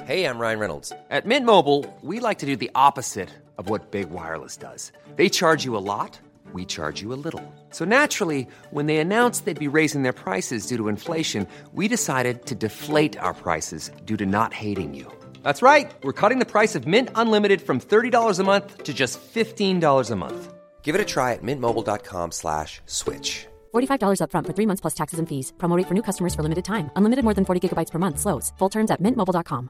Hey, I'm Ryan Reynolds. At Mint Mobile, we like to do the opposite of what Big Wireless does. They charge you a lot, we charge you a little. So naturally, when they announced they'd be raising their prices due to inflation, we decided to deflate our prices due to not hating you. That's right. We're cutting the price of Mint Unlimited from $30 a month to just $15 a month. Give it a try at mintmobile.com/switch. $45 up front for 3 months plus taxes and fees. Promo rate for new customers for limited time. Unlimited more than 40 gigabytes per month. Slows full terms at mintmobile.com.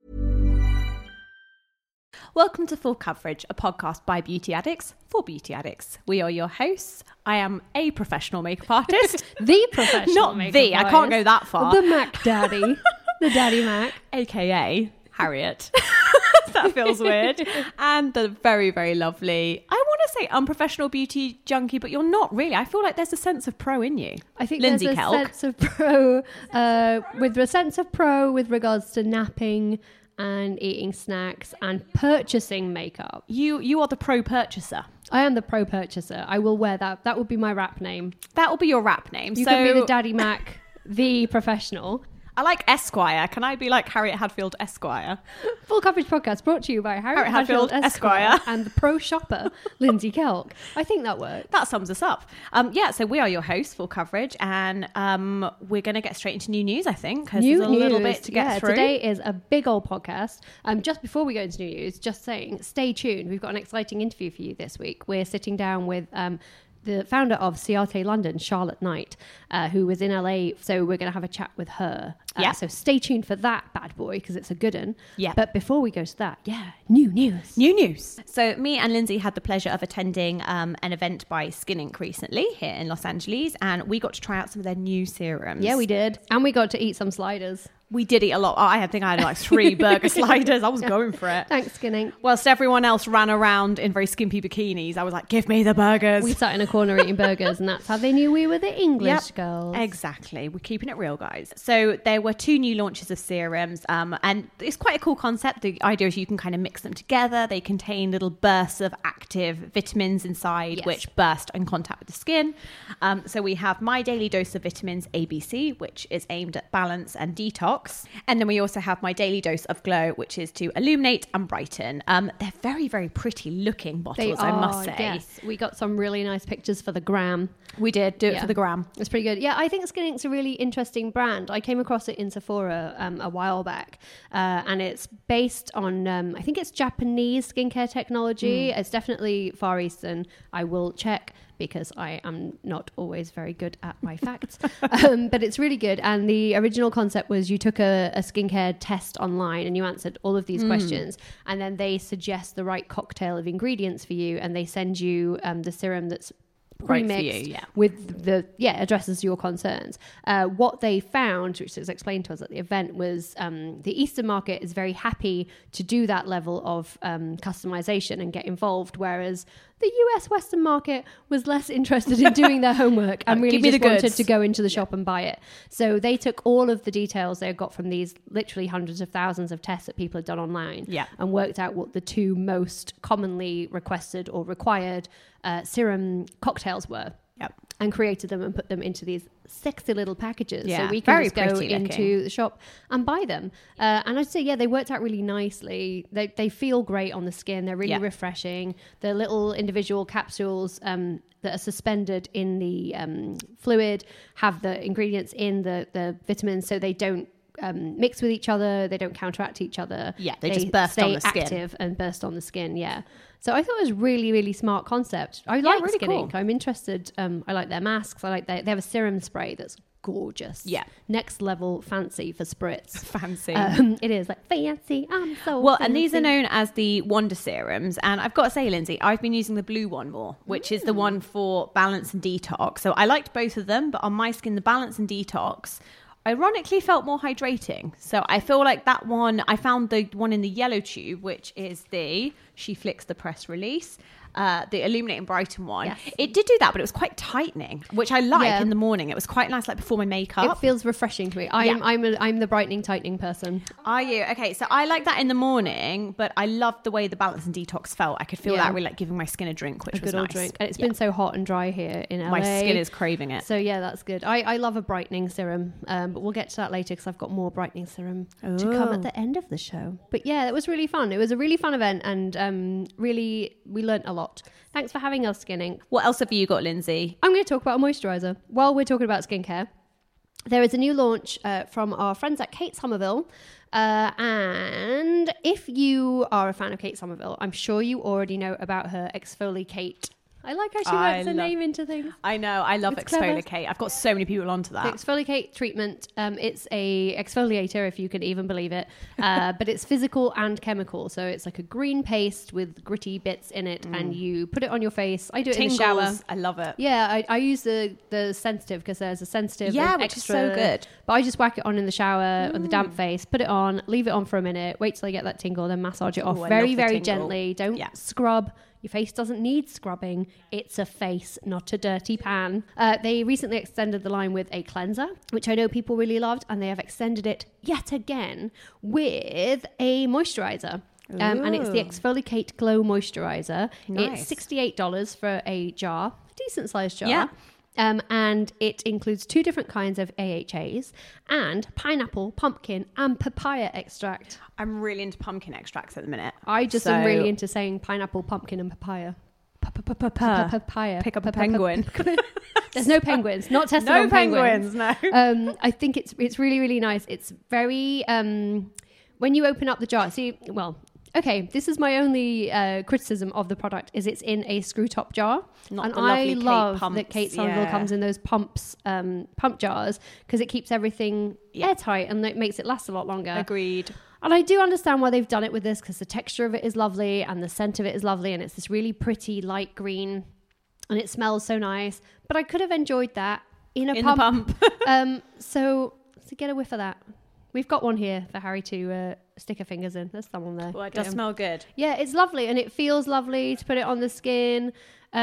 Welcome to Full Coverage, a podcast by beauty addicts for beauty addicts. We are your hosts. I am a professional makeup artist. The professional Not makeup the, artist. I can't go that far. The Mac Daddy. The Daddy Mac. AKA Harriet. That feels weird. And the very, very lovely, I want to say unprofessional beauty junkie, but you're not really. I feel like there's a sense of pro in you. I think Lindsay there's a Kelk. sense of pro, with a sense of pro with regards to napping and eating snacks and purchasing makeup. You are the pro purchaser. I am the pro purchaser. I will wear that. That would be my rap name. That will be your rap name. You can be the Daddy Mac, the professional. I like Esquire. Can I be like Harriet Hadfield Esquire? Full Coverage Podcast brought to you by Harriet Hadfield Esquire and the pro shopper, Lindsay Kelk. I think that works. That sums us up. So we are your hosts, Full Coverage, and we're going to get straight into new news, I think, because there's a little bit to get through. Today is a big old podcast. Just before we go into new news, just saying, stay tuned. We've got an exciting interview for you this week. We're sitting down with the founder of Ciate London, Charlotte Knight, who was in LA. So we're going to have a chat with her. So stay tuned for that bad boy, because it's a good one. Yeah. But before we go to that, new news. New news. So me and Lindsay had the pleasure of attending an event by Skin Inc. recently here in Los Angeles, and we got to try out some of their new serums. Yeah, we did. And we got to eat some sliders. We did eat a lot. I think I had like 3 burger sliders. I was going for it. Thanks, Skin Inc. Whilst everyone else ran around in very skimpy bikinis, I was like, give me the burgers. We sat in a corner eating burgers, and that's how they knew we were the English girls. Exactly. We're keeping it real, guys. So there were 2 new launches of serums, and it's quite a cool concept. The idea is you can kind of mix them together. They contain little bursts of active vitamins inside, which burst in contact with the skin. So we have My Daily Dose of Vitamins ABC, which is aimed at balance and detox. And then we also have My Daily Dose of Glow, which is to illuminate and brighten. They're very, very pretty looking bottles, I must say. Yes, we got some really nice pictures for the gram. We did do it for the gram. It's pretty good. Yeah, I think Skin Inc's a really interesting brand. I came across it in Sephora a while back, and it's based on, I think it's Japanese skincare technology. It's definitely Far Eastern. I will check, because I am not always very good at my facts. But it's really good. And the original concept was you took a skincare test online and you answered all of these questions. And then they suggest the right cocktail of ingredients for you. And they send you the serum that's pre-mixed with the addresses your concerns. What they found, which was explained to us at the event, was the Eastern market is very happy to do that level of customization and get involved, whereas the US Western market was less interested in doing their homework and really just wanted to go into the shop and buy it. So they took all of the details they got from these literally hundreds of thousands of tests that people had done online and worked out what the 2 most commonly requested or required serum cocktails were. And created them and put them into these sexy little packages. So we can just go into the shop and buy them. And I'd say, they worked out really nicely. They feel great on the skin. They're really refreshing. The little individual capsules that are suspended in the fluid have the ingredients in the vitamins, so they don't mix with each other. They don't counteract each other. They just burst on the skin. Active and burst on the skin, So I thought it was really, really smart concept. I like really Skin cool. Inc. I'm interested. I like their masks. I like they have a serum spray that's gorgeous. Next level fancy for spritz. Fancy. It is like fancy. I'm so well, fancy. and these are known as the Wonder Serums. And I've got to say, Lindsay, I've been using the blue one more, which is the one for balance and detox. So I liked both of them, but on my skin, the balance and detox ironically felt more hydrating. So I feel like that one, I found the one in the yellow tube, which is the She Flicks the press release. The Illuminating Brighten one. Yes. It did do that, but it was quite tightening, which I like in the morning. It was quite nice, like before my makeup. It feels refreshing to me. I'm the brightening, tightening person. Are you? Okay, so I like that in the morning, but I loved the way the Balance and Detox felt. I could feel that really like giving my skin a drink, which was good old nice. drink. And it's been so hot and dry here in LA. My skin is craving it. So yeah, that's good. I love a brightening serum, but we'll get to that later because I've got more brightening serum to come at the end of the show. But yeah, it was really fun. It was a really fun event, and really we learnt a lot. Thanks for having us, Skin Inc. What else have you got, Lindsay? I'm going to talk about a moisturiser. While we're talking about skincare, there is a new launch from our friends at Kate Somerville. And if you are a fan of Kate Somerville, I'm sure you already know about her Exfoliate. I like how she works her name into things. I know. I love Exfoliate. I've got so many people onto that. The Exfoliate treatment. It's a exfoliator, if you can even believe it. But it's physical and chemical. So it's like a green paste with gritty bits in it, and you put it on your face. I do it in the shower. I love it. Yeah, I use the sensitive because there's a sensitive. Yeah, which extra, is so good. But I just whack it on in the shower on the damp face, put it on, leave it on for a minute, wait till I get that tingle, then massage it off very, very gently. Don't scrub. Your face doesn't need scrubbing. It's a face, not a dirty pan. They recently extended the line with a cleanser, which I know people really loved, and they have extended it yet again with a moisturizer. And it's the Exfoliate Glow Moisturizer. Nice. It's $68 for a jar, decent sized jar. Yeah. And it includes 2 different kinds of AHAs and pineapple, pumpkin, and papaya extract. I'm really into pumpkin extracts at the minute. I just am really into saying pineapple, pumpkin, and papaya. Papaya. Pick up a penguin. There's no penguins. Not tested on penguins. No. I think it's really, really nice. It's very when you open up the jar. Okay, this is my only criticism of the product is it's in a screw top jar. Not and the lovely I Kate love pumps, that Kate Somerville comes in those pump jars because it keeps everything airtight and it makes it last a lot longer. Agreed. And I do understand why they've done it with this because the texture of it is lovely and the scent of it is lovely and it's this really pretty light green and it smells so nice. But I could have enjoyed that in a pump. So get a whiff of that. We've got one here for Harry to stick her fingers in. There's someone there. Well, it does smell good. Yeah, it's lovely and it feels lovely to put it on the skin.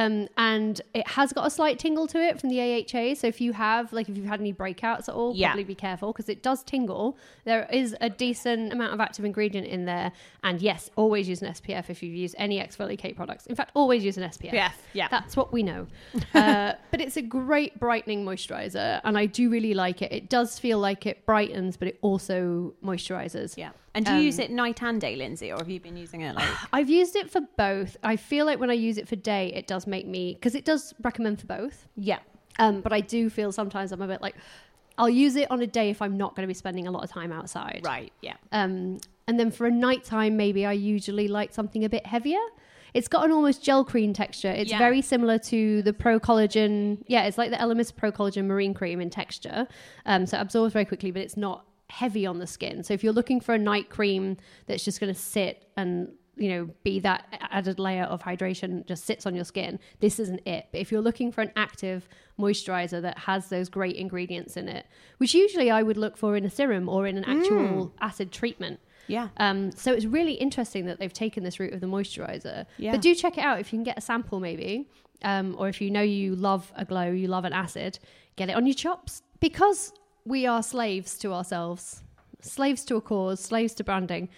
And it has got a slight tingle to it from the AHA. So if you've had any breakouts at all, probably be careful because it does tingle. There is a decent amount of active ingredient in there. And yes, always use an SPF if you've used any Exfoliate Products. In fact, always use an SPF. Yeah. That's what we know. But it's a great brightening moisturizer and I do really like it. It does feel like it brightens, but it also moisturizes. Yeah. And do you use it night and day, Lindsay, or have you been using it like... I've used it for both. I feel like when I use it for day, it does make me... Because it does recommend for both. Yeah. But I do feel sometimes I'm a bit like... I'll use it on a day if I'm not going to be spending a lot of time outside. Right, yeah. And then for a nighttime, maybe I usually like something a bit heavier. It's got an almost gel cream texture. It's very similar to the Pro Collagen... Yeah, it's like the Elemis Pro Collagen Marine Cream in texture. So it absorbs very quickly, but it's not heavy on the skin. So if you're looking for a night cream that's just going to sit and be that added layer of hydration, just sits on your skin, this isn't it. But if you're looking for an active moisturizer that has those great ingredients in it, which usually I would look for in a serum or in an actual acid treatment. Yeah. So it's really interesting that they've taken this route of the moisturizer. Yeah. But do check it out if you can get a sample maybe. Or if you love a glow, you love an acid, get it on your chops. Because we are slaves to ourselves, slaves to a cause, slaves to branding.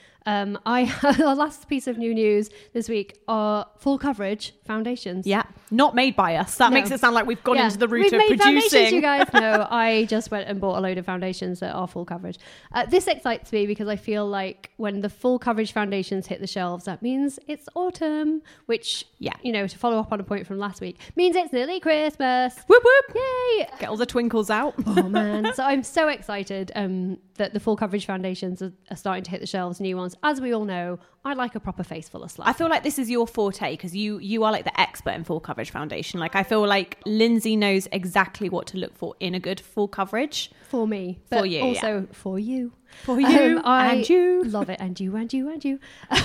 Our last piece of new news this week are full coverage foundations. Yeah, not made by us. That makes it sound like we've gone into the route of producing. You guys know, I just went and bought a load of foundations that are full coverage. This excites me because I feel like when the full coverage foundations hit the shelves, that means it's autumn, which, to follow up on a point from last week, means it's nearly Christmas. Whoop whoop! Yay! Get all the twinkles out. Oh man! So I'm so excited that the full coverage foundations are starting to hit the shelves, new ones. As we all know, I like a proper face full of slap. I feel like this is your forte because you are like the expert in full coverage foundation. Like I feel like Lindsay knows exactly what to look for in a good full coverage. For me. For you. Also for you. For you I and you. Love it. And you.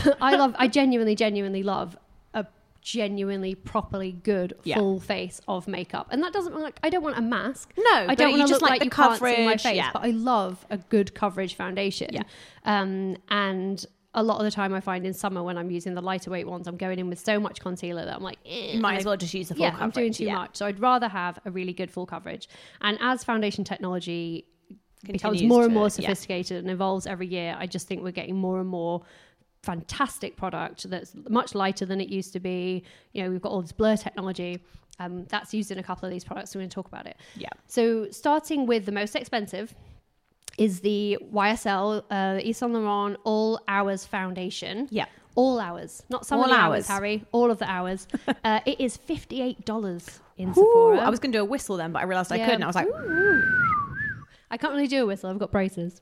I genuinely love a genuinely properly good full face of makeup. And that doesn't like I don't want a mask. No, I don't want to look like the you coverage, can't see my face. But I love a good coverage foundation. Yeah. And a lot of the time I find in summer when I'm using the lighter weight ones, I'm going in with so much concealer that I'm like, You might as well just use the full coverage. I'm doing too much. So I'd rather have a really good full coverage. And as foundation technology becomes more and more sophisticated and evolves every year, I just think we're getting more and more fantastic product that's much lighter than it used to be. You know, we've got all this blur technology that's used in a couple of these products. So we're going to talk about it. Yeah. So starting with the most expensive is the YSL Yves Saint Laurent All Hours Foundation. Yeah. All hours, not some of the hours, Harry. All of the hours. It is $58 in Sephora. I was going to do a whistle then, but I realised I couldn't. I was like, I can't really do a whistle. I've got braces.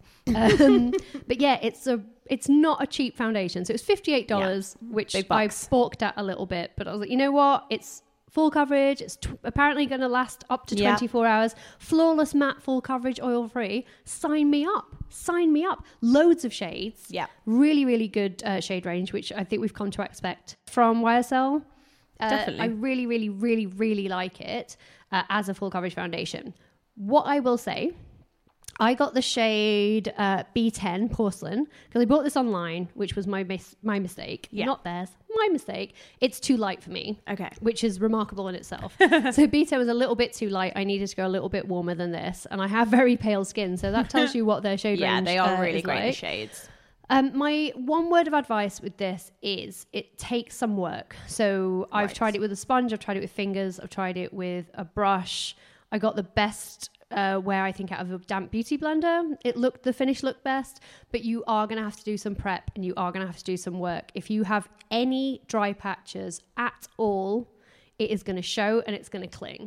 But yeah, it's not a cheap foundation. So it's $58, which I balked at a little bit. But I was like, you know what? It's full coverage. It's apparently going to last up to 24 hours. Flawless matte full coverage, oil free. Sign me up. Sign me up. Loads of shades. Yeah. Really, really good shade range, which I think we've come to expect from YSL. Definitely. I really, really, really, really like it as a full coverage foundation. What I will say, I got the shade B10 Porcelain because I bought this online, which was my mistake, not theirs, my mistake. It's too light for me, which is remarkable in itself. So B10 was a little bit too light. I needed to go a little bit warmer than this, and I have very pale skin, so that tells you what their shade range they are really great like. shades. My one word of advice with this is it takes some work. So I've tried it with a sponge, I've tried it with fingers, I've tried it with a brush. I got the best wear, I think, out of a damp beauty blender. The finish looked best, but you are going to have to do some prep and you are going to have to do some work. If you have any dry patches at all, it is going to show and it's going to cling.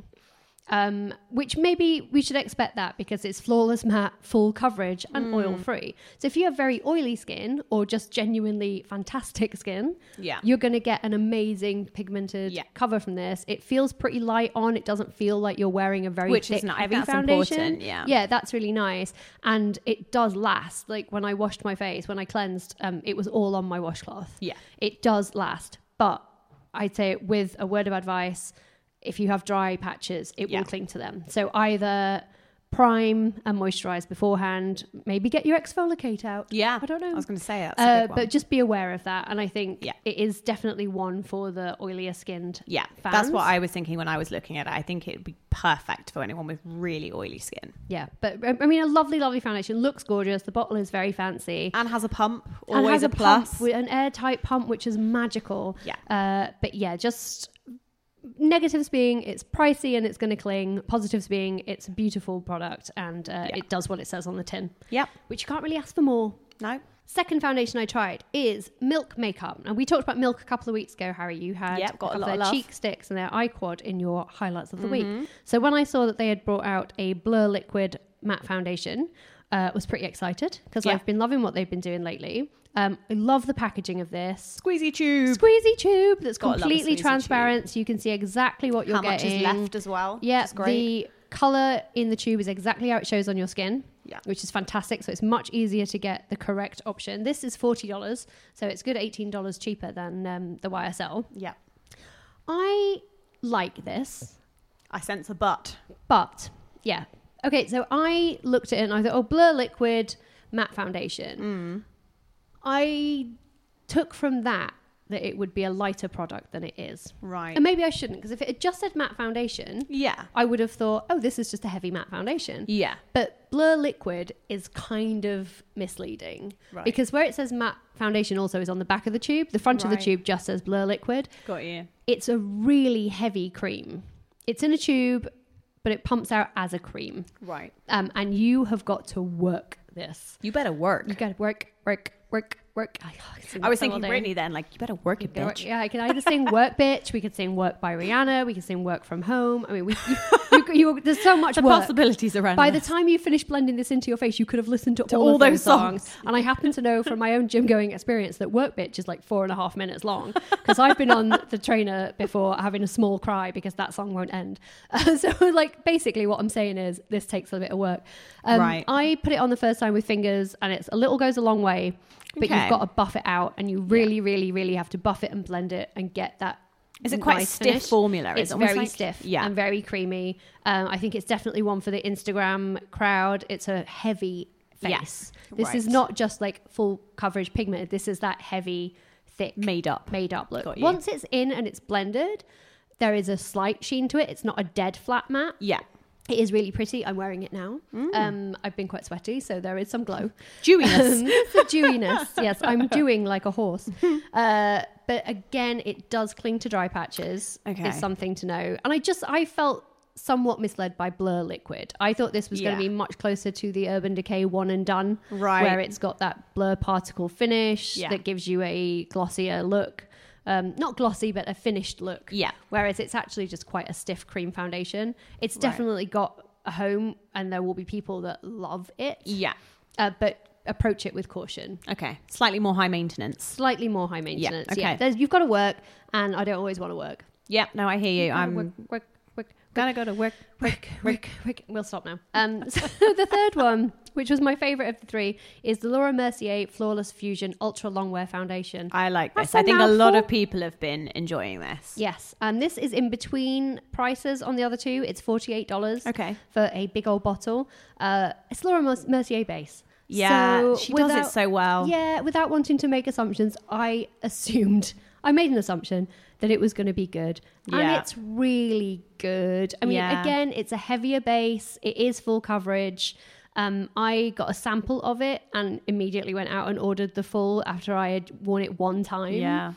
Which maybe we should expect that because it's flawless matte, full coverage and oil free. So if you have very oily skin or just genuinely fantastic skin, you're going to get an amazing pigmented cover from this. It feels pretty light on. It doesn't feel like you're wearing a very thick, heavy foundation. Yeah, that's really nice. And it does last. Like when I washed my face, when I cleansed, it was all on my washcloth. Yeah, it does last. But I'd say with a word of advice, if you have dry patches, it will cling to them. So either prime and moisturize beforehand, maybe get your exfoliate out. Yeah. I don't know. I was going to say that's a good one. But just be aware of that. And I think it is definitely one for the oilier skinned fans. That's what I was thinking when I was looking at it. I think it would be perfect for anyone with really oily skin. Yeah. But I mean, a lovely, lovely foundation. Looks gorgeous. The bottle is very fancy. And has a pump. Always a plus. Pump, an airtight pump, which is magical. Yeah. But yeah, just... negatives being it's pricey and it's going to cling. Positives being it's a beautiful product and it does what it says on the tin. Yep. Which you can't really ask for more. No. Second foundation I tried is Milk Makeup. And we talked about Milk a couple of weeks ago, Harry. You had got a lot of of their cheek sticks and their eye quad in your highlights of the week. So when I saw that they had brought out a Blur Liquid matte foundation, I was pretty excited because I've been loving what they've been doing lately. I love the packaging of this. Squeezy tube that's completely transparent, so you can see exactly what you're getting. How much is left as well. Yeah, the colour in the tube is exactly how it shows on your skin, which is fantastic. So it's much easier to get the correct option. This is $40, so it's good $18 cheaper than the YSL. Yeah. I like this. I sense a but. But, yeah. Okay, so I looked at it and I thought, Blur Liquid matte foundation. I took from that it would be a lighter product than it is. Right. And maybe I shouldn't, because if it had just said matte foundation, I would have thought, this is just a heavy matte foundation. Yeah. But Blur Liquid is kind of misleading. Right. Because where it says matte foundation also is on the back of the tube. The front of the tube just says Blur Liquid. Got you. It's a really heavy cream. It's in a tube, but it pumps out as a cream. Right. And you have got to work this. You better work. You got to work. I was thinking Britney then, like, you better work it, bitch. Yeah, I can either sing Work Bitch, we could sing Work by Rihanna, we could sing Work From Home. I mean, there's so much work. Possibilities around By the time you finish blending this into your face, you could have listened to all those songs. And I happen to know from my own gym going experience that Work Bitch is like 4.5 minutes long, because I've been on the trainer before having a small cry because that song won't end. So like basically what I'm saying is this takes a bit of work. I put it on the first time with fingers and it's a little goes a long way. But you've got to buff it out, and you really, really, really have to buff it and blend it and get that. Is it quite stiff finish. Formula? It's very stiff and very creamy. I think it's definitely one for the Instagram crowd. It's a heavy face. Yes. This is not just like full coverage pigmented. This is that heavy, thick, Made up look. Got you. Once it's in and it's blended, there is a slight sheen to it. It's not a dead flat matte. Yeah. It is really pretty. I'm wearing it now. I've been quite sweaty, so there is some glow. Dewiness. It's a dewiness. Yes, I'm dewing like a horse. But again, it does cling to dry patches. Okay. It's something to know. And I felt somewhat misled by Blur Liquid. I thought this was going to be much closer to the Urban Decay One and Done, Right. where it's got that blur particle finish that gives you a glossier look. Not glossy, but a finished look. Yeah. Whereas it's actually just quite a stiff cream foundation. It's definitely got a home, and there will be people that love it. Yeah. But approach it with caution. Okay. Slightly more high maintenance. Slightly more high maintenance. okay. Yeah. You've got to work, and I don't always want to work. Yep. No, I hear you. I'm gonna go to work. We'll stop now. So the third one, which was my favorite of the three, is the Laura Mercier Flawless Fusion Ultra Longwear Foundation. I like this. That's I think a lot mouthful. of people have been enjoying this. Yes, and this is in between prices on the other two. It's $48 Okay. for a big old bottle. It's Laura Mercier base. Yeah, So she does it so well. Yeah, without wanting to make assumptions, I made an assumption that it was going to be good. And Yeah. it's really good. I mean, Yeah. again, it's a heavier base. It is full coverage. I got a sample of it and immediately went out and ordered the full after I had worn it one time. Yeah.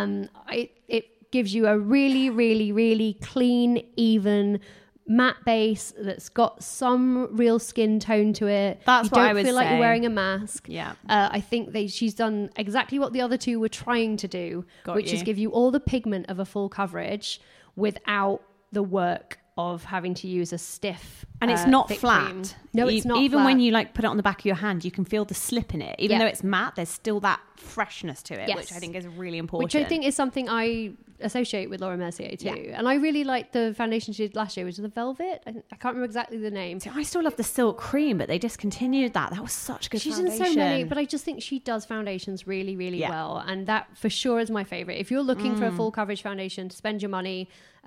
It gives you a really, really, really clean, even matte base that's got some real skin tone to it. That's you what I don't would feel like say. you're wearing a mask. Yeah. I think she's done exactly what the other two were trying to do, which is give you all the pigment of a full coverage without the work of having to use a stiff And it's not thick flat. cream. No, it's not Even flat. when you like put it on the back of your hand, you can feel the slip in it. Even Yeah. though it's matte, there's still that freshness to it, Yes. which I think is really important. Which I think is something I associate with Laura Mercier too. Yeah. And I really liked the foundation she did last year, which was the Velvet. I can't remember exactly the name. So I still love the Silk Cream, but they discontinued that. That was such a good She's foundation. in so many, but I just think she does foundations really, really well. And that for sure is my favorite. If you're looking for a full coverage foundation to spend your money,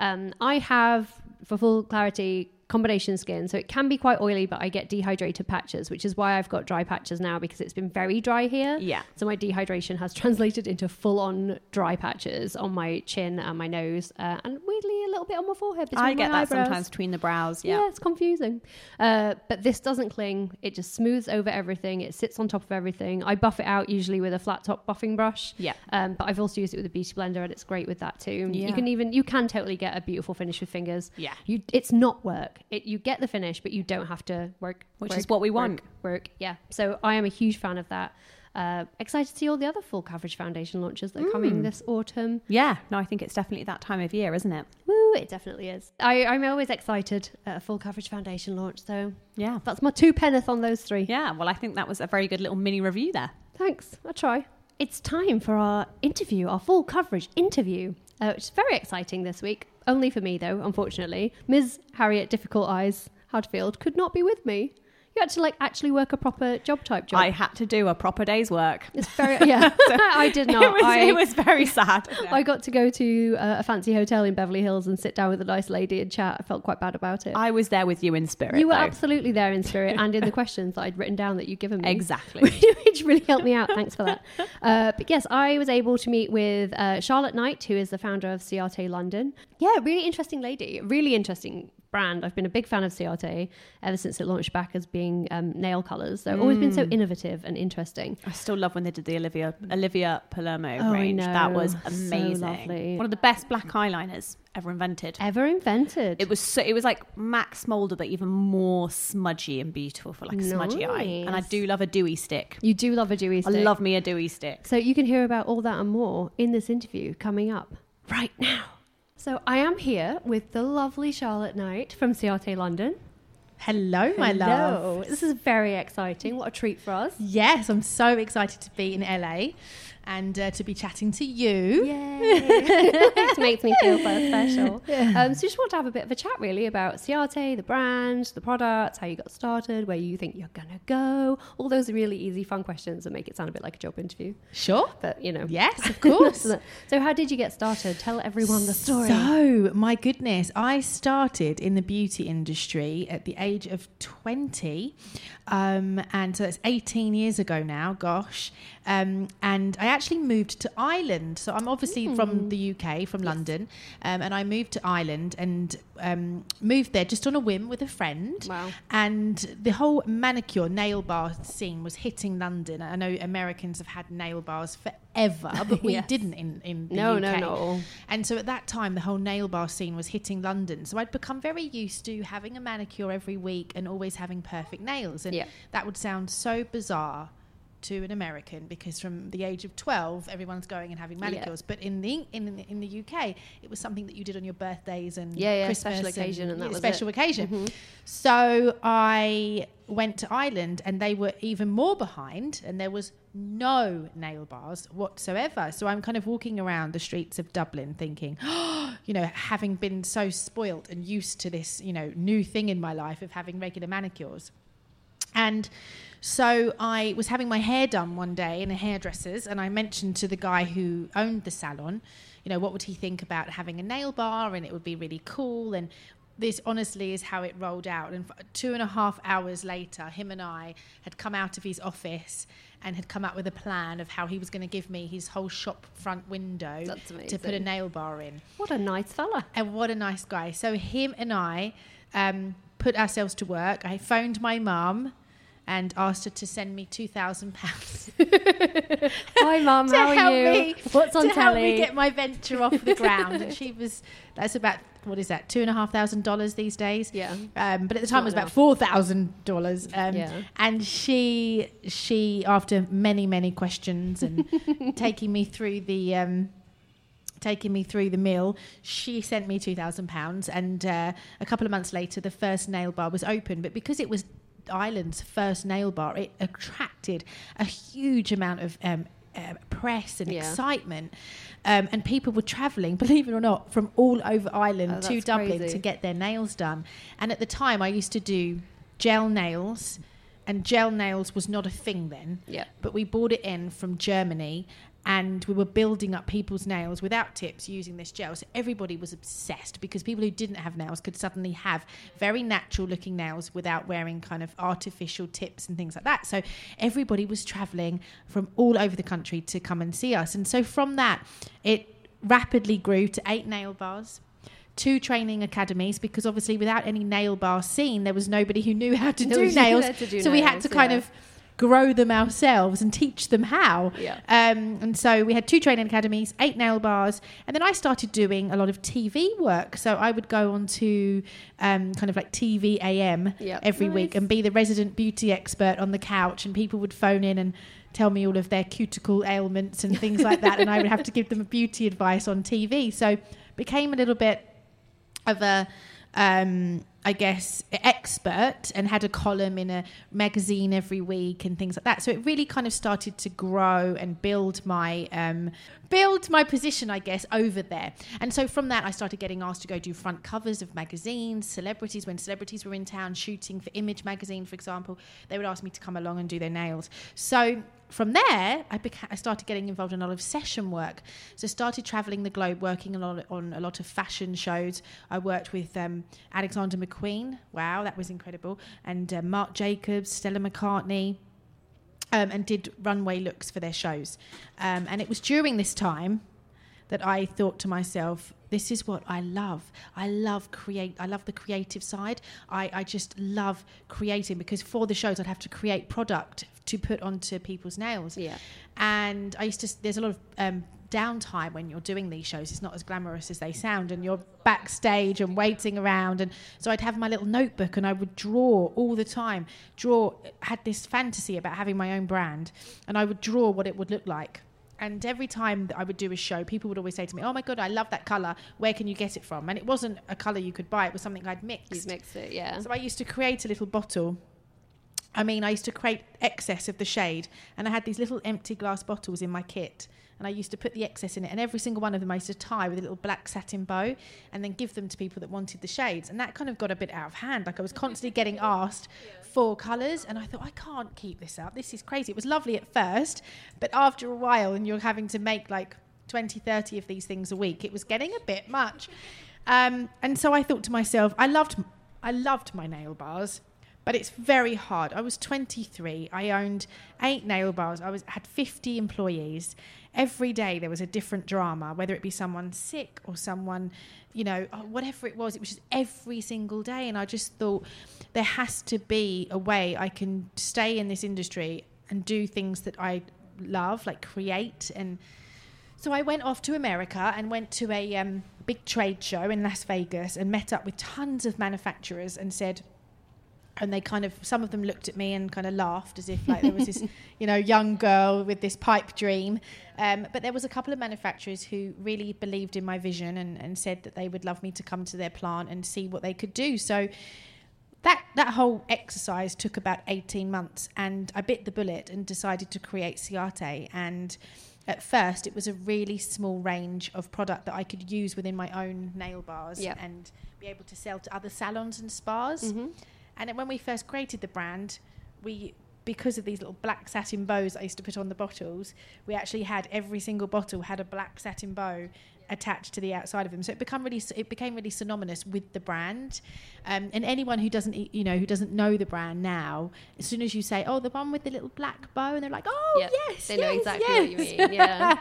I have, for full clarity, combination skin, so it can be quite oily, but I get dehydrated patches, which is why I've got dry patches now, because it's been very dry here. Yeah. So my dehydration has translated into full-on dry patches on my chin and my nose, and weirdly a little bit on my forehead between I get my that eyebrows. sometimes between the brows. Yeah, Yeah. it's confusing. But this doesn't cling. It just smooths over everything. It sits on top of everything. I buff it out usually with a flat top buffing brush. Yeah. But I've also used it with a beauty blender, and it's great with that too. Yeah. You can totally get a beautiful finish with fingers. Yeah. It's not work. You get the finish, but you don't have to work. Which is what we want. Work. Yeah. So I am a huge fan of that. Excited to see all the other full coverage foundation launches that are coming this autumn. Yeah. No, I think it's definitely that time of year, isn't it? Woo, it definitely is. I'm always excited at a full coverage foundation launch, so Yeah. that's my 2 penneth on those three. Yeah. Well, I think that was a very good little mini review there. Thanks, I'll try. It's time for our interview, our full coverage interview, which is very exciting this week. Only for me, though, unfortunately. Ms. Harriet Difficult Eyes Hadfield could not be with me. You had to actually work a proper job. I had to do a proper day's work. It's very, yeah, I did not. It was very sad. I got to go to a fancy hotel in Beverly Hills and sit down with a nice lady and chat. I felt quite bad about it. I was there with you in spirit. You were though. absolutely there in spirit and in the questions that I'd written down that you'd given me. Exactly. Which really helped me out. Thanks for that. But yes, I was able to meet with Charlotte Knight, who is the founder of Ciate London. Yeah, really interesting lady. Really interesting brand. I've been a big fan of Ciate ever since it launched back as being nail colours. They've always been so innovative and interesting. I still love when they did the Olivia Palermo Oh, I range. know. That was So amazing. lovely. One of the best black eyeliners ever invented. Ever invented. It was like Max Molder, but even more smudgy and beautiful for like a smudgy eye. And I Nice. do love a dewy stick. You do love a dewy stick. I love me a dewy stick. So you can hear about all that and more in this interview coming up right now. So I am here with the lovely Charlotte Knight from Ciate London. Hello, my love. This is very exciting. What a treat for us. Yes, I'm so excited to be in LA. and to be chatting to you. Yay. It makes me feel so special. So just want to have a bit of a chat really about Ciate, the brand, the products, how you got started, where you think you're going to go. All those really easy, fun questions that make it sound a bit like a job interview. Sure. But, Yes, of course. So how did you get started? Tell everyone the story. So, my goodness, I started in the beauty industry at the age of 20. And so that's 18 years ago now, gosh. And I actually moved to Ireland. So I'm obviously from the UK, from London. And I moved to Ireland and moved there just on a whim with a friend. Wow. And the whole manicure nail bar scene was hitting London. I know Americans have had nail bars forever, but we didn't in the UK. No. And so at that time, the whole nail bar scene was hitting London. So I'd become very used to having a manicure every week and always having perfect nails. And that would sound so bizarre to an American, because from the age of 12 everyone's going and having manicures, but in the UK it was something that you did on your birthdays and Christmas, special occasion, and that was special it. occasion. So I went to Ireland and they were even more behind, and there was no nail bars whatsoever. So I'm kind of walking around the streets of Dublin thinking, having been so spoilt and used to this new thing in my life of having regular manicures. And so I was having my hair done one day in a hairdresser's, and I mentioned to the guy who owned the salon, what would he think about having a nail bar, and it would be really cool. And this honestly is how it rolled out. And 2.5 hours later, him and I had come out of his office and had come up with a plan of how he was going to give me his whole shop front window to put a nail bar in. What a nice fella. And what a nice guy. So him and I put ourselves to work. I phoned my mum and asked her to send me £2,000. Hi, Mum. How are you? What's on telly? To help me get my venture off the ground. And that's about, what is that, $2,500 these days? Yeah. But at the time it was about $4,000. And she, after many, many questions and taking me through the mill, she sent me £2,000. And a couple of months later, the first nail bar was open. But because it was Ireland's first nail bar, it attracted a huge amount of press and excitement, and people were travelling, believe it or not, from all over Ireland to Dublin to get their nails done. And at the time I used to do gel nails, and gel nails was not a thing then, but we bought it in from Germany, and we were building up people's nails without tips using this gel. So everybody was obsessed, because people who didn't have nails could suddenly have very natural looking nails without wearing kind of artificial tips and things like that. So everybody was traveling from all over the country to come and see us. And so from that, it rapidly grew to 8 nail bars, 2 training academies, because obviously without any nail bar scene, there was nobody who knew how to do nails. So we had to kind of grow them ourselves and teach them how. And so we had 2 training academies, 8 nail bars, and then I started doing a lot of TV work. So I would go on to kind of like TV AM every week and be the resident beauty expert on the couch, and people would phone in and tell me all of their cuticle ailments and things like that, and I would have to give them beauty advice on TV. So became a little bit of a I guess expert, and had a column in a magazine every week and things like that. So it really kind of started to grow and build my position, I guess, over there. And so from that, I started getting asked to go do front covers of magazines, celebrities. When celebrities were in town shooting for Image magazine, for example, they would ask me to come along and do their nails. So from there, I started getting involved in a lot of session work. So started traveling the globe, working on a lot of fashion shows. I worked with Alexander McQueen. Wow, that was incredible. And Marc Jacobs, Stella McCartney, and did runway looks for their shows. And it was during this time that I thought to myself, this is what I love. I love the creative side. I just love creating, because for the shows I'd have to create product to put onto people's nails. And there's a lot of downtime when you're doing these shows. It's not as glamorous as they sound, and you're backstage and waiting around. And so I'd have my little notebook and I would draw all the time. Had this fantasy about having my own brand, and I would draw what it would look like. And every time that I would do a show, people would always say to me, oh my God, I love that colour. Where can you get it from? And it wasn't a colour you could buy. It was something I'd mixed. You'd mixed it, yeah. So I used to create a little bottle I mean, I used to create excess of the shade, and I had these little empty glass bottles in my kit, and I used to put the excess in it, and every single one of them I used to tie with a little black satin bow and then give them to people that wanted the shades. And that kind of got a bit out of hand. Like, I was constantly getting asked for colours, and I thought, I can't keep this up. This is crazy. It was lovely at first, but after a while, and you're having to make like 20, 30 of these things a week, it was getting a bit much. And so I thought to myself, I loved my nail bars, but it's very hard. I was 23. I owned 8 nail bars. Had 50 employees. Every day there was a different drama, whether it be someone sick or someone, whatever it was just every single day. And I just thought there has to be a way I can stay in this industry and do things that I love, like create. And so I went off to America and went to a big trade show in Las Vegas and met up with tons of manufacturers and said, and they kind of, some of them looked at me and kind of laughed as if like there was this, young girl with this pipe dream. But there was a couple of manufacturers who really believed in my vision and said that they would love me to come to their plant and see what they could do. So that whole exercise took about 18 months, and I bit the bullet and decided to create Ciate. And at first it was a really small range of product that I could use within my own nail bars and be able to sell to other salons and spas. Mm-hmm. And when we first created the brand, because of these little black satin bows I used to put on the bottles, we actually had every single bottle had a black satin bow attached to the outside of them. So it became really synonymous with the brand. And anyone who doesn't know the brand now, as soon as you say, "Oh, the one with the little black bow," and they're like, "Oh, yes, they know exactly what you mean." Yeah.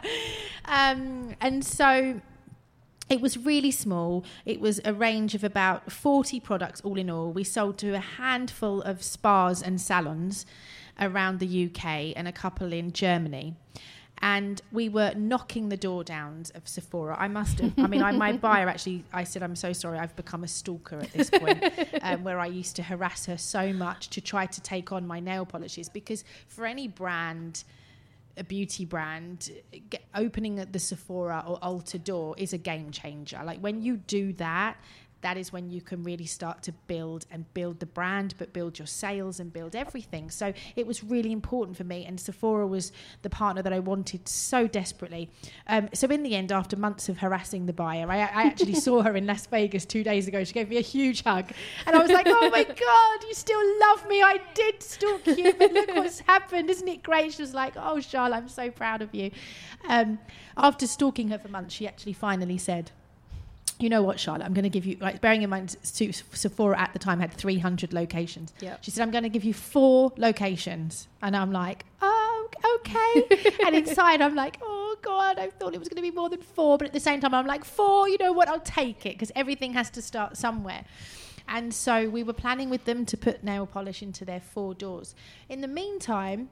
And so it was really small. It was a range of about 40 products all in all. We sold to a handful of spas and salons around the UK and a couple in Germany. And we were knocking the door down of Sephora. My buyer actually, I said, "I'm so sorry, I've become a stalker at this point," where I used to harass her so much to try to take on my nail polishes. Because for any brand, a beauty brand, opening at the Sephora or Ulta door is a game changer. Like, when you do that is when you can really start to build the brand, but build your sales and build everything. So it was really important for me, and Sephora was the partner that I wanted so desperately. So in the end, after months of harassing the buyer, I actually saw her in Las Vegas 2 days ago. She gave me a huge hug, and I was like, "Oh my God, you still love me. I did stalk you, but look what's happened. Isn't it great?" She was like, "Oh, Charlotte, I'm so proud of you." After stalking her for months, she actually finally said, "You know what, Charlotte, I'm going to give you," like, bearing in mind Sephora at the time had 300 locations. Yep. She said, "I'm going to give you 4 locations." And I'm like, "Oh, okay." And inside I'm like, "Oh God, I thought it was going to be more than 4." But at the same time, I'm like, 4, you know what, I'll take it, because everything has to start somewhere. And so we were planning with them to put nail polish into their 4 doors. In the meantime,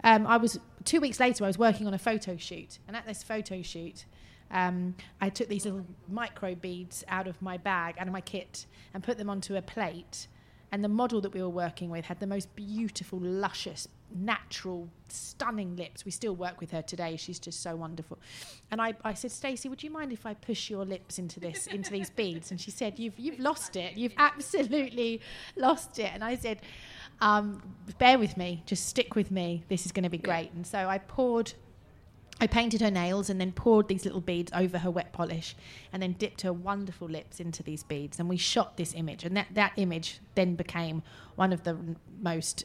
2 weeks later, I was working on a photo shoot. And at this photo shoot, I took these little micro beads out of my bag, out of my kit, and put them onto a plate. And the model that we were working with had the most beautiful, luscious, natural, stunning lips. We still work with her today. She's just so wonderful. And I said, "Stacey, would you mind if I push your lips into these beads?" And she said, "You've lost it. You've absolutely lost it." And I said, "Bear with me. Just stick with me. This is going to be great." And so I painted her nails and then poured these little beads over her wet polish and then dipped her wonderful lips into these beads. And we shot this image. And that image then became one of the most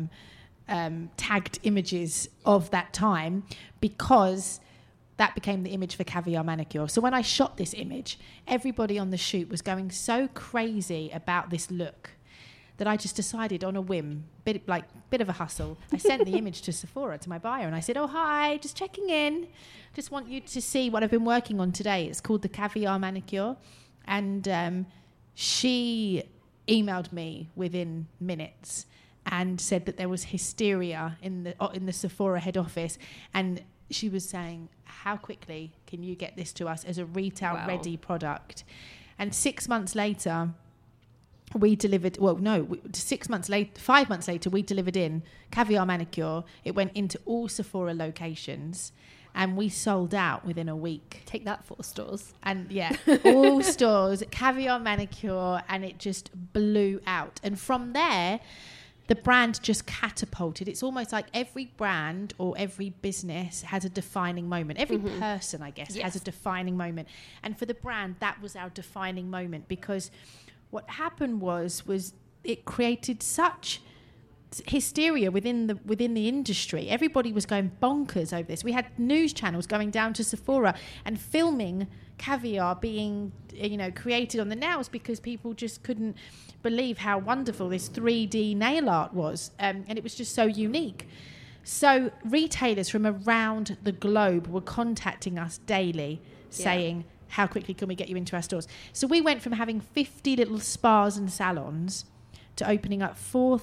tagged images of that time, because that became the image for Caviar Manicure. So when I shot this image, everybody on the shoot was going so crazy about this look that I just decided on a whim, bit of a hustle. I sent the image to Sephora, to my buyer, and I said, "Oh, hi, just checking in. Just want you to see what I've been working on today. It's called the Caviar Manicure." And she emailed me within minutes and said that there was hysteria in the Sephora head office, and she was saying, "How quickly can you get this to us as a retail ready product?" And 6 months later, we delivered, 5 months later, we delivered in Caviar Manicure. It went into all Sephora locations, and we sold out within a week. Take that, 4 stores. And all stores, Caviar Manicure, and it just blew out. And from there, the brand just catapulted. It's almost like every brand or every business has a defining moment. Every person, I guess, has a defining moment. And for the brand, that was our defining moment, because what happened was it created such hysteria within the industry. Everybody was going bonkers over this. We had news channels going down to Sephora and filming caviar being created on the nails, because people just couldn't believe how wonderful this 3D nail art was, and it was just so unique. So retailers from around the globe were contacting us daily saying, how quickly can we get you into our stores? So we went from having 50 little spas and salons to opening up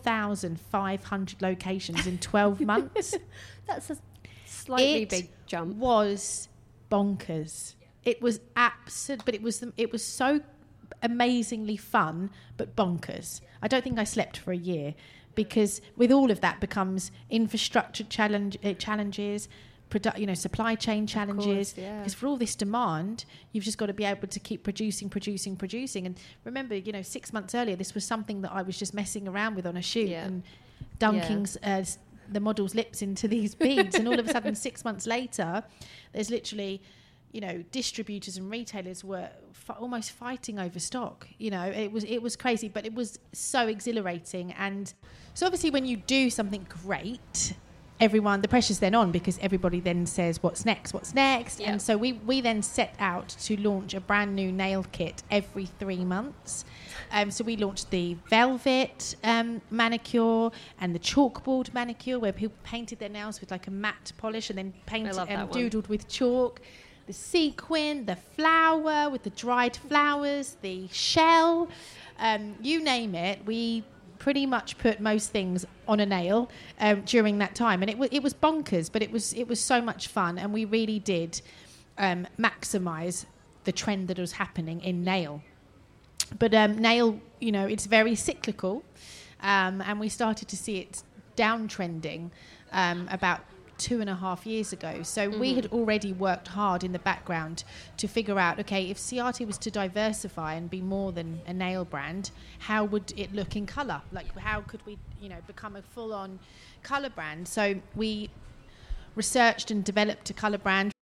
4,500 locations in 12 months. That's a slightly big jump. It was bonkers. It was absurd, but it was so amazingly fun, but bonkers. I don't think I slept for a year, because with all of that becomes infrastructure challenges, supply chain challenges. Course, because for all this demand, you've just got to be able to keep producing. And remember, 6 months earlier, this was something that I was just messing around with on a shoot and dunking the model's lips into these beads, and all of a sudden 6 months later, there's literally distributors and retailers were almost fighting over stock. It was crazy, but it was so exhilarating. And so obviously when you do something great, the pressure's then on, because everybody then says, what's next? Yep. And so we then set out to launch a brand new nail kit every 3 months. So we launched the velvet manicure and the chalkboard manicure, where people painted their nails with like a matte polish and then painted and doodled with chalk. The sequin, the flower with the dried flowers, the shell, you name it. We pretty much put most things on a nail during that time, and it was bonkers, but it was so much fun, and we really did maximize the trend that was happening in nail. But nail, it's very cyclical, and we started to see it downtrending about 2.5 years ago. So we had already worked hard in the background to figure out, okay, if Ciate was to diversify and be more than a nail brand, how would it look in colour? Like, how could we, become a full-on colour brand? So we researched and developed a colour brand.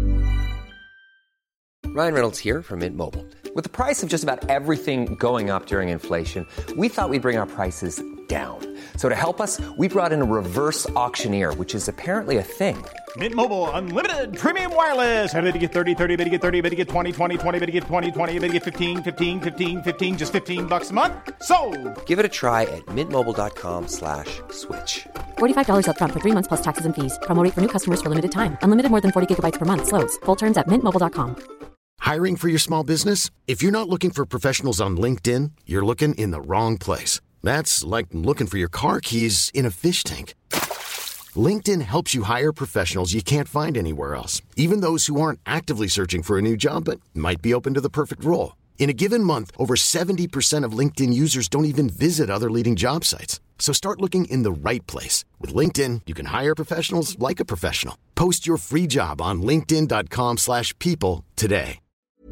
Ryan Reynolds here from Mint Mobile. With the price of just about everything going up during inflation, we thought we'd bring our prices down. So to help us, we brought in a reverse auctioneer, which is apparently a thing. Mint Mobile Unlimited Premium Wireless. How to get 30, 30, bit to get 30, bit to get 20, 20, 20, bit to get 20, 20, bit to get 15, 15, 15, 15, just $15 a month? Sold! Give it a try at mintmobile.com/switch. $45 up front for 3 months plus taxes and fees. Promo rate for new customers for limited time. Unlimited more than 40 gigabytes per month. Slows full terms at mintmobile.com. Hiring for your small business? If you're not looking for professionals on LinkedIn, you're looking in the wrong place. That's like looking for your car keys in a fish tank. LinkedIn helps you hire professionals you can't find anywhere else, even those who aren't actively searching for a new job but might be open to the perfect role. In a given month, over 70% of LinkedIn users don't even visit other leading job sites. So start looking in the right place. With LinkedIn, you can hire professionals like a professional. Post your free job on linkedin.com/people today.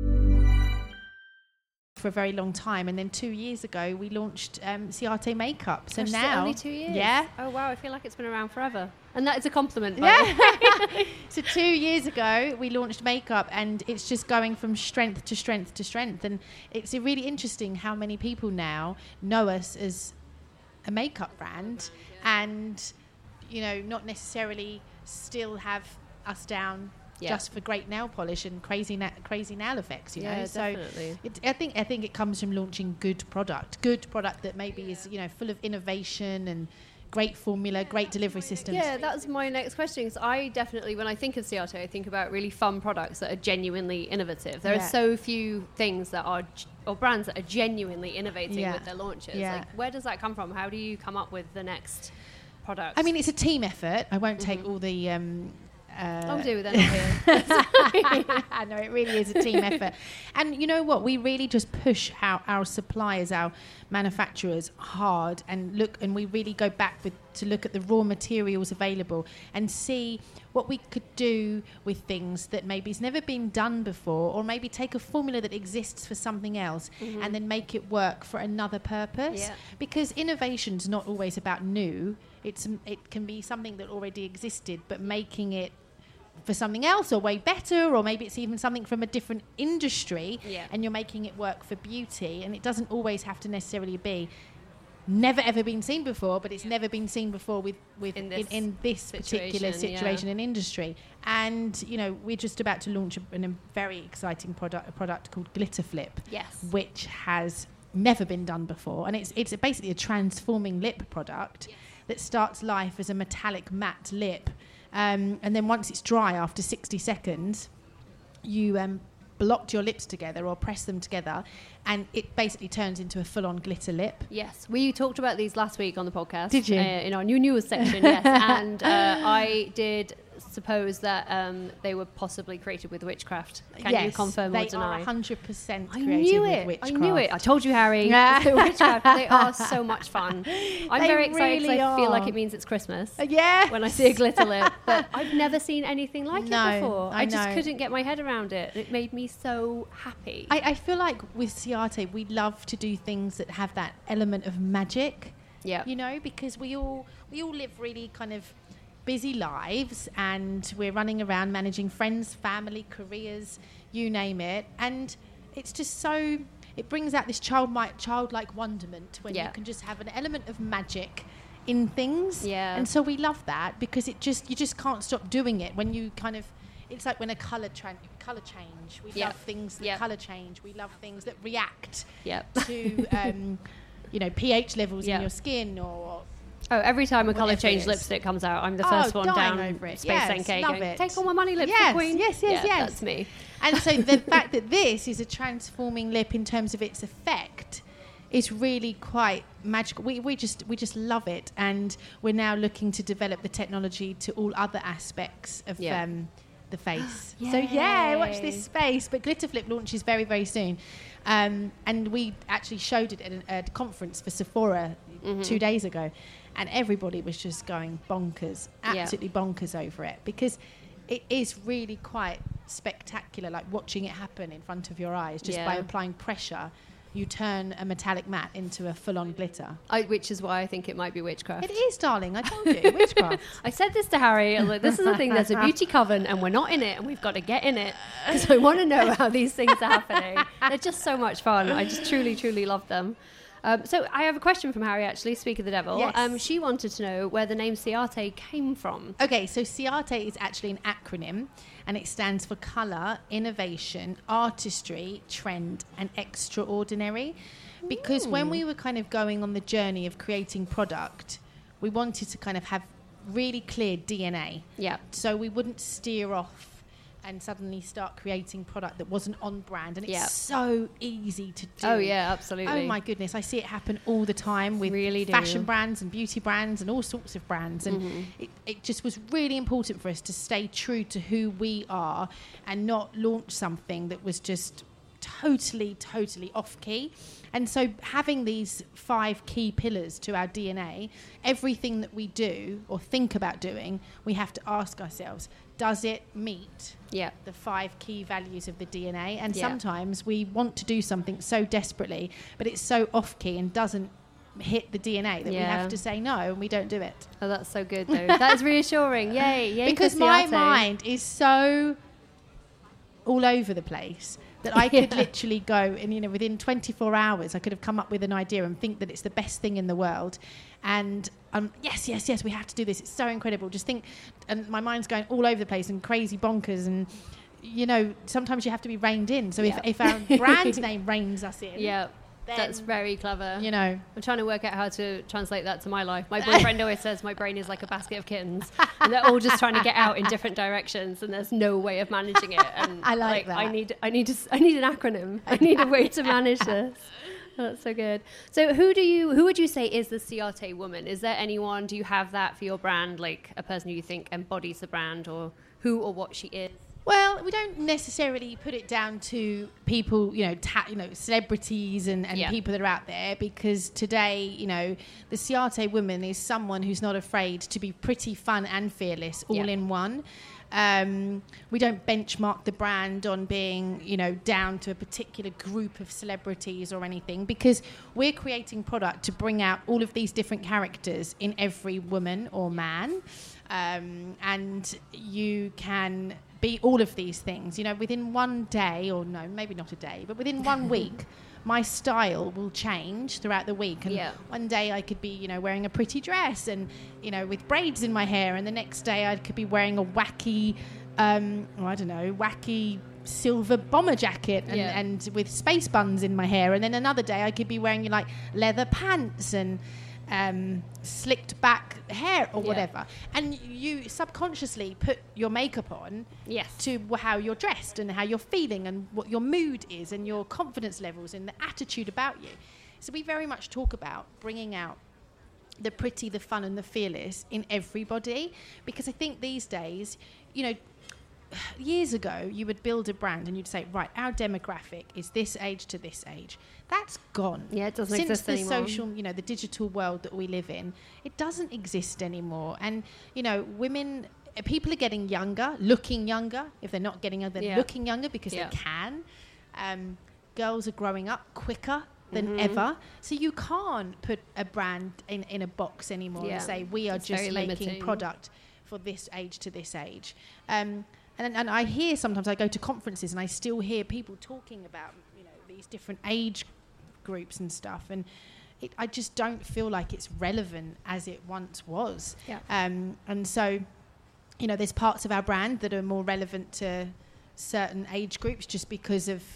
For a very long time, and then 2 years ago we launched Ciate makeup. So Gosh, now only 2 years. Yeah. Oh wow, I feel like it's been around forever, and that is a compliment. So 2 years ago we launched makeup, and it's just going from strength to strength to strength, and it's really interesting how many people now know us as a makeup brand, and not necessarily still have us down just for great nail polish and crazy nail effects, Yeah, So definitely. I think it comes from launching good product that maybe is full of innovation and great formula, great delivery systems. Yeah, that's my next question. Because I definitely, when I think of Ciate, I think about really fun products that are genuinely innovative. There are so few things that are, or brands that are genuinely innovating with their launches. Yeah. Like, where does that come from? How do you come up with the next product? I mean, it's a team effort. I won't take all the I'll do with that here. No, it really is a team effort. And you know what? We really just push our suppliers, our manufacturers hard, and we really go back to look at the raw materials available and see what we could do with things that maybe has never been done before, or maybe take a formula that exists for something else and then make it work for another purpose. Yeah. Because innovation's not always about new. It can be something that already existed, but making it for something else or way better, or maybe it's even something from a different industry and you're making it work for beauty. And it doesn't always have to necessarily be never ever been seen before, but it's never been seen before in this particular situation and industry. And you know, we're just about to launch a very exciting product called Glitter Flip, which has never been done before, and it's basically a transforming lip product that starts life as a metallic matte lip, and then once it's dry after 60 seconds you blocked your lips together or press them together, and it basically turns into a full-on glitter lip. Yes, we talked about these last week on the podcast. Did you? In our new news section, yes. And I did suppose that they were possibly created with witchcraft. Can you confirm or deny? They are 100% I created knew with it. witchcraft. I knew it. I told you, Harry. The witchcraft. They are so much fun. I'm They very excited because really I feel like are. it means it's Christmas. Yeah. When I see a glitter lip, but I've never seen anything like it No, before. I I just know. couldn't get my head around it. It made me so happy. I feel like with Ciate, we love to do things that have that element of magic. Yeah. You know, because we all live really kind of busy lives, and we're running around managing friends, family, careers, you name it. And it's just so, it brings out this childlike wonderment when you can just have an element of magic in things. Yeah. And so we love that, because you just can't stop doing it when you kind of, it's like when a colour change. We love things that colour change. We love things that react to, you know, pH levels in your skin, or every time a colour whatever change it is. lipstick comes out, I'm the first one dying down over it. Space Yes, NK love going, it. take all my money, lipstick Yes, queen. yes. That's me. And so the fact that this is a transforming lip in terms of its effect is really quite magical. We just love it, and we're now looking to develop the technology to all other aspects of the face. So watch this space. But Glitter Flip launches very, very soon, and we actually showed it at a conference for Sephora 2 days ago, and everybody was just going bonkers, absolutely bonkers over it, because it is really quite spectacular, like watching it happen in front of your eyes. Just by applying pressure, you turn a metallic matte into a full-on glitter. Which is why I think it might be witchcraft. It is, darling. I told you, witchcraft. I said this to Harry. I was like, this is the thing. There's a beauty coven, and we're not in it, and we've got to get in it, because I want to know how these things are happening. They're just so much fun. I just truly, truly love them. So I have a question from Harry, actually. Speak of the devil. Yes. She wanted to know where the name Ciate came from. Okay, so Ciate is actually an acronym, and it stands for Colour, Innovation, Artistry, Trend, and Extraordinary. Because when we were kind of going on the journey of creating product, we wanted to kind of have really clear DNA. Yeah. So we wouldn't steer off and suddenly start creating product that wasn't on brand. And it's so easy to do. Oh, yeah, absolutely. Oh, my goodness. I see it happen all the time with Really do. fashion brands and beauty brands and all sorts of brands. And it just was really important for us to stay true to who we are and not launch something that was just totally off key. And so having these 5 key pillars to our DNA, everything that we do or think about doing, we have to ask ourselves, does it meet the 5 key values of the DNA? And sometimes we want to do something so desperately, but it's so off key and doesn't hit the DNA that we have to say no, and we don't do it. Oh, that's so good, though. That is reassuring. Yay Because for my Ciate. mind is so all over the place that I could literally go and, you know, within 24 hours I could have come up with an idea and think that it's the best thing in the world, and yes, we have to do this, it's so incredible, just think, and my mind's going all over the place and crazy bonkers, and you know, sometimes you have to be reined in. So if our brand name reins us in, that's very clever. You know, I'm trying to work out how to translate that to my life. My boyfriend always says my brain is like a basket of kittens, and they're all just trying to get out in different directions, and there's no way of managing it. And I like that. I need an acronym. I need a way to manage this. That's so good. So who would you say is the Ciate woman? Is there anyone? Do you have that for your brand, like a person who you think embodies the brand, or who or what she is? Well, we don't necessarily put it down to people, celebrities and people that are out there, because today, the Ciate woman is someone who's not afraid to be pretty, fun and fearless all in one. We don't benchmark the brand on being, down to a particular group of celebrities or anything, because we're creating product to bring out all of these different characters in every woman or man. And you can be all of these things, within one day, or no, maybe not a day, but within 1 week, my style will change throughout the week. And one day I could be, wearing a pretty dress and, with braids in my hair. And the next day I could be wearing a wacky, wacky silver bomber jacket and with space buns in my hair. And then another day I could be wearing like leather pants and slicked back hair or whatever, and you subconsciously put your makeup on to how you're dressed and how you're feeling and what your mood is and your confidence levels and the attitude about you. So we very much talk about bringing out the pretty, the fun and the fearless in everybody, because I think these days, years ago you would build a brand and you'd say, right, our demographic is this age to this age. That's gone. Yeah, it doesn't Since exist anymore. Since the social, the digital world that we live in, it doesn't exist anymore. And, people are getting younger, looking younger. If they're not getting younger, they're looking younger because they can. Girls are growing up quicker than ever. So you can't put a brand in a box anymore and say, we are just making product for this age to this age. And I hear sometimes, I go to conferences and I still hear people talking about, these different age groups and stuff. And I just don't feel like it's relevant as it once was. Yeah. And so, there's parts of our brand that are more relevant to certain age groups just because of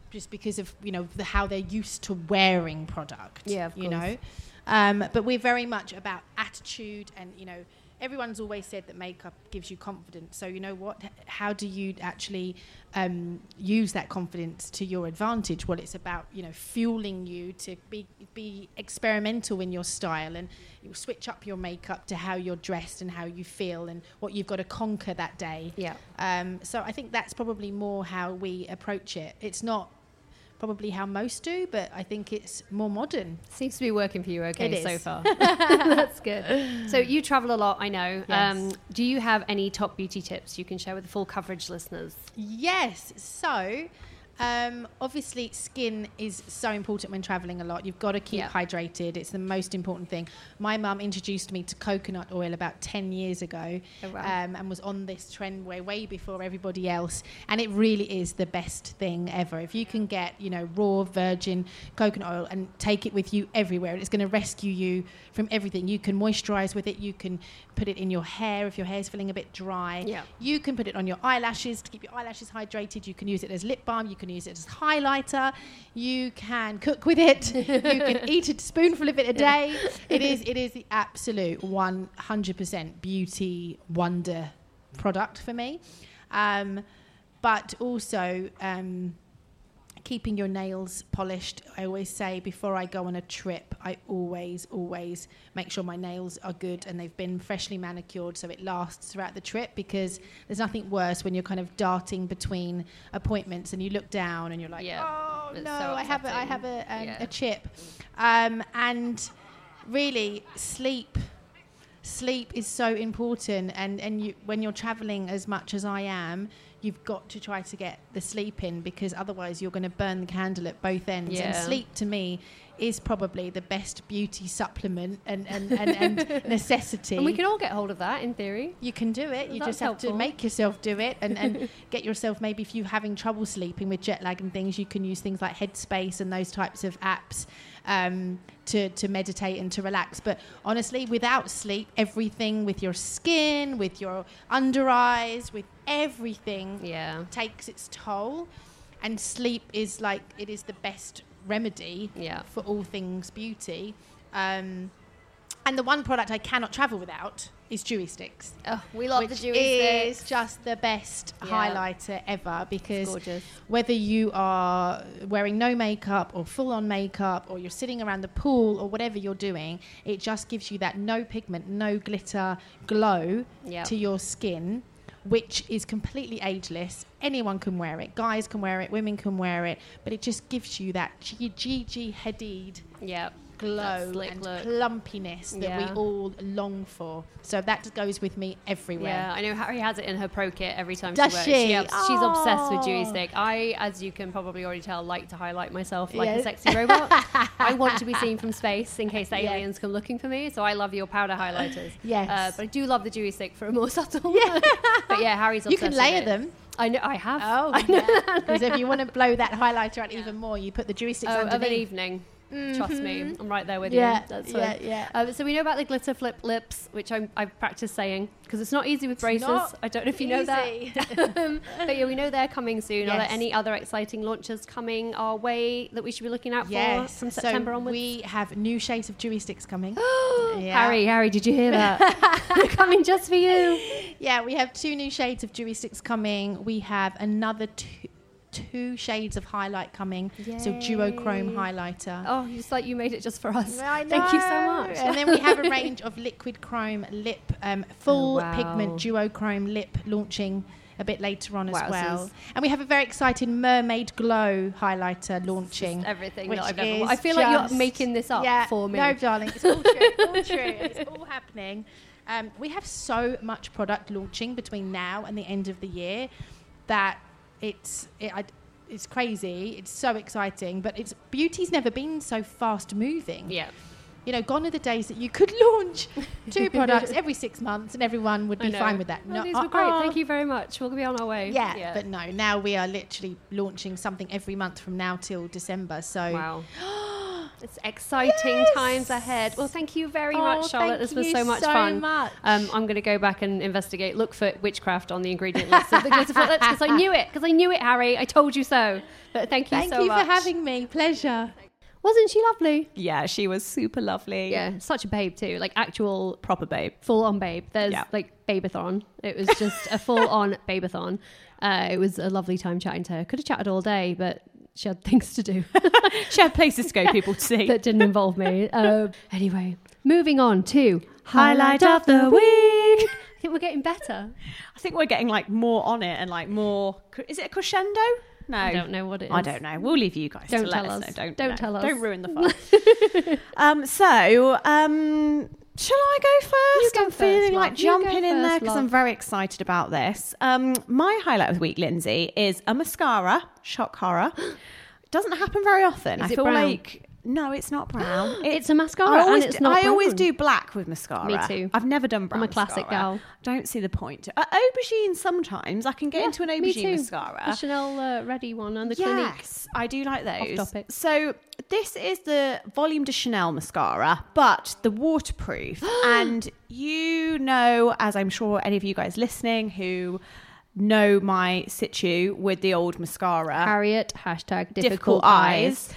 how they're used to wearing product. Yeah, of course. But we're very much about attitude and, everyone's always said that makeup gives you confidence. So how do you actually use that confidence to your advantage? Well, it's about, fueling you to be experimental in your style, and you switch up your makeup to how you're dressed and how you feel and what you've got to conquer that day. Yeah. So I think that's probably more how we approach it. It's not probably how most do, but I think it's more modern. Seems to be working for you so far. That's good. So you travel a lot, I know. Yes. Do you have any top beauty tips you can share with the full coverage listeners? Yes. So obviously skin is so important when traveling a lot. You've got to keep hydrated. It's the most important thing. My mum introduced me to coconut oil about 10 years ago. Oh, wow. And was on this trend way before everybody else, and it really is the best thing ever. If you can get raw virgin coconut oil and take it with you everywhere, it's going to rescue you from everything. You can moisturize with it. You can put it in your hair if your hair's feeling a bit dry. You can put it on your eyelashes to keep your eyelashes hydrated. You can use it as lip balm. You can use it as highlighter. You can cook with it. You can eat a spoonful of it a day. It is the absolute 100% beauty wonder product for me. But also keeping your nails polished. I always say before I go on a trip, I always make sure my nails are good and they've been freshly manicured so it lasts throughout the trip, because there's nothing worse when you're kind of darting between appointments and you look down and you're like, oh no, so I have a chip. And really sleep is so important, and you, when you're traveling as much as I am, you've got to try to get the sleep in, because otherwise you're going to burn the candle at both ends. And sleep to me is probably the best beauty supplement and necessity. And we can all get hold of that in theory. You can do it. You just have to make yourself do it and get yourself, maybe if you're having trouble sleeping with jet lag and things, you can use things like Headspace and those types of apps to meditate and to relax. But honestly, without sleep, everything with your skin, with your under eyes, with everything takes its toll. And sleep is like, it is the best remedy for all things beauty. And the one product I cannot travel without is Dewy Sticks. Oh, we love the Dewy Sticks. It's just the best highlighter ever, because whether you are wearing no makeup or full on makeup, or you're sitting around the pool or whatever you're doing, it just gives you that no pigment, no glitter glow to your skin which is completely ageless. Anyone can wear it. Guys can wear it. Women can wear it. But it just gives you that Gigi Hadid glow and plumpiness that we all long for. So that goes with me everywhere. Yeah, I know Harry has it in her pro kit every time Does she wears she? it. She's obsessed with Dewy Stick. I, as you can probably already tell, like to highlight myself like a sexy robot. I want to be seen from space in case aliens come looking for me. So I love your powder highlighters. Yes. But I do love the Dewy Stick for a more subtle. But yeah, Harry's obsessed You can layer with it. them. I know, I have. Oh, yeah. Because if you want to blow that highlighter out even more, you put the Dewy Sticks underneath. Of an evening. Trust me, I'm right there with Yeah, you. That's yeah. So we know about the glitter flip lips, which I've practiced saying because it's not easy with braces. I don't know if you know that. But yeah, we know they're coming soon. Yes. Are there any other exciting launches coming our way that we should be looking out for from September onwards? We have new shades of Dewy Sticks coming. Harry, did you hear that? They're coming just for you. Yeah, we have 2 new shades of Dewy Sticks coming. We have another two shades of highlight coming. Yay. So duochrome highlighter. Oh, it's like you made it just for us. I know. Thank you so much. And then we have a range of liquid chrome lip, full pigment duochrome lip launching a bit later on as well. And we have a very exciting mermaid glow highlighter launching. Everything that I've ever. I feel like you're making this up for me. No, darling, it's all true. All true. It's all happening. We have so much product launching between now and the end of the year that it's crazy. It's so exciting, but beauty's never been so fast moving. Yeah. You know, gone are the days that you could launch 2 products every 6 months and everyone would be fine with that. No, these were great. Thank you very much. We'll be on our way. Yeah, but no, now we are literally launching something every month from now till December. So wow. It's exciting times ahead. Well, thank you very much, Charlotte. This was so much fun. I'm going to go back and investigate, look for witchcraft on the ingredient list of the glitter flip lips because I knew it, Harry. I told you so. But thank you so much. Thank you for having me. Pleasure. Wasn't she lovely? Yeah, she was super lovely. Yeah, such a babe too. Like actual proper babe. Full on babe. There's like babeathon. It was just a full on babeathon. It was a lovely time chatting to her. Could have chatted all day, but she had things to do. She had places to go, people to see. That didn't involve me. Anyway, moving on to Highlight of the Week. I think we're getting better. I think we're getting like more on it and like more. Is it a crescendo? No. I don't know what it is. I don't know. We'll leave you guys don't to tell let us. us know. Don't tell us. Don't ruin the fun. Shall I go first? You go I'm feeling first, like love. You go jumping in first, there because love. I'm very excited about this. My highlight of the week, Lindsay, is a mascara. Shock horror. It doesn't happen very often. Is I it feel brown? like... No, it's not brown. It's a mascara and it's not I always brown. do black with mascara. Me too. I've never done brown I'm a classic mascara. gal. Don't see the point. Aubergine sometimes. I can get into an aubergine mascara. The Chanel Ready one on the Clinique. Yes, I do like those. Off topic. So this is the Volume de Chanel mascara, but the waterproof. And you know, as I'm sure any of you guys listening who know my situ with the old mascara. Harriet, #difficult eyes.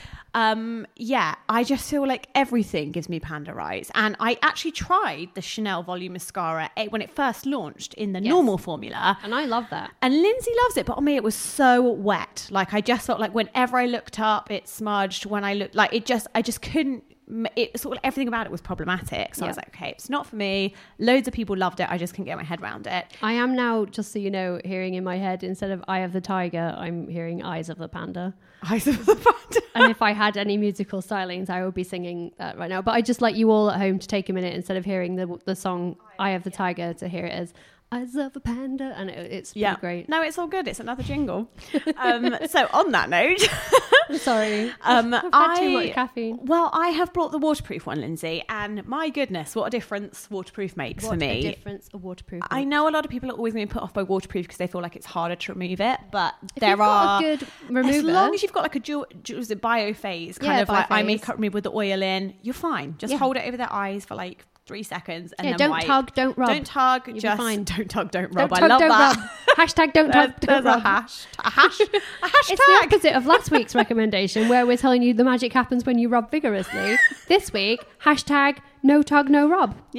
I just feel like everything gives me panda eyes. And I actually tried the Chanel Volume Mascara when it first launched in the normal formula. And I love that. And Lindsay loves it, but on me it was so wet. Like I just felt like whenever I looked up, it smudged. When I looked, like I just couldn't. It sort of everything about it was problematic. So I was like, okay, it's not for me. Loads of people loved it. I just couldn't get my head around it. I am now, just so you know, hearing in my head, instead of Eye of the Tiger, I'm hearing Eyes of the Panda. Eyes of the Panda. And if I had any musical stylings, I would be singing that right now. But I just like you all at home to take a minute, instead of hearing the song Eye of the Tiger, to hear it as Eyes of a Panda. And it's pretty great. No, it's all good. It's another jingle. So on that note... Sorry. I've had too much caffeine. Well, I have brought the waterproof one, Lindsay, and my goodness, what a difference waterproof makes for me. What a difference a waterproof makes. I know a lot of people are always going to be put off by waterproof because they feel like it's harder to remove it, but if you've got a good remover, as long as you've got like a biophase kind of like eye makeup remover with the oil in, you're fine. Just hold it over their eyes for like 3 seconds and then don't wipe. tug, don't rub. Don't tug, You'll just be fine. don't tug, don't rub. Don't I tug, love don't that. Rub. Don't tug, don't rub. A hashtag. It's the opposite of last week's recommendation, where we're telling you the magic happens when you rub vigorously. This week, #no tug, no rub. Yeah.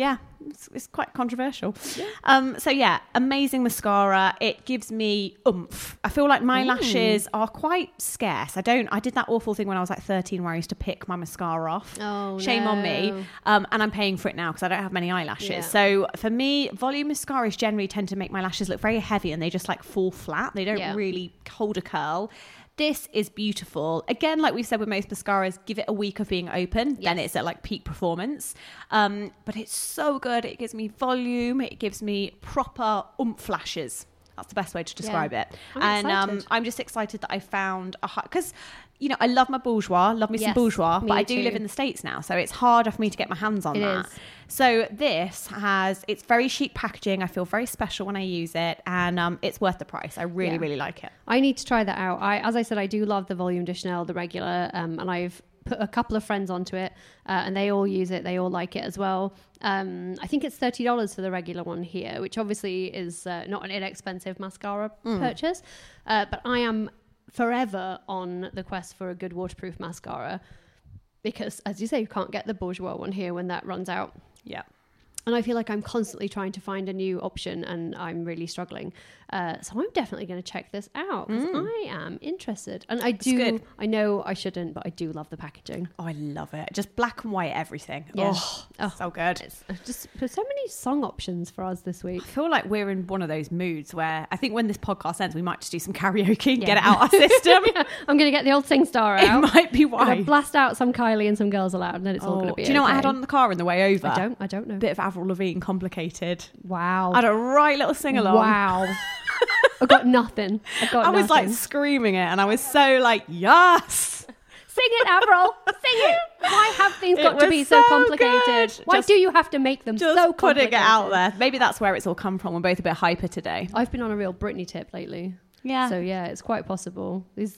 it's quite controversial. So yeah, amazing mascara. It gives me oomph. I feel like my lashes are quite scarce. I did that awful thing when I was like 13 where I used to pick my mascara off. Oh, Shame on me. And I'm paying for it now because I don't have many eyelashes. Yeah. So for me, volume mascaras generally tend to make my lashes look very heavy and they just like fall flat. They don't really hold a curl. This is beautiful. Again, like we've said with most mascaras, give it a week of being open, then it's at like peak performance. But it's so good. It gives me volume. It gives me proper oomph lashes. That's the best way to describe it. I'm just excited that I found because I love my Bourjois, love me some Bourjois, but I do live in the States now, so it's harder for me to get my hands on that. So it's very chic packaging. I feel very special when I use it, and it's worth the price. I really, really like it. I need to try that out. As I said, I do love the Volume de Chanel, the regular, and I've put a couple of friends onto it, and they all use it. They all like it as well. I think it's $30 for the regular one here, which obviously is not an inexpensive mascara purchase, but I am forever on the quest for a good waterproof mascara because, as you say, you can't get the Bourjois one here when that runs out. Yeah. And I feel like I'm constantly trying to find a new option and I'm really struggling. So I'm definitely going to check this out because I am interested. And I know I shouldn't, but I do love the packaging. Oh, I love it. Just black and white everything. Yeah. Oh, so good. It's just there's so many song options for us this week. I feel like we're in one of those moods where I think when this podcast ends, we might just do some karaoke and get it out our system. I'm going to get the old SingStar out. It might be why. Blast out some Kylie and some Girls Aloud and then it's all going to be Do you know what I had on in the car on the way over? I don't know. Bit of Avril Lavigne, Complicated. Wow. I had a right little sing-along. Wow. I got nothing. I was like screaming it and I was so like, yes. Sing it, Avril. Sing it. Why have things got to be so complicated? Why do you have to make them so complicated? Putting it out there. Maybe that's where it's all come from. We're both a bit hyper today. I've been on a real Britney tip lately. Yeah. So yeah, it's quite possible. These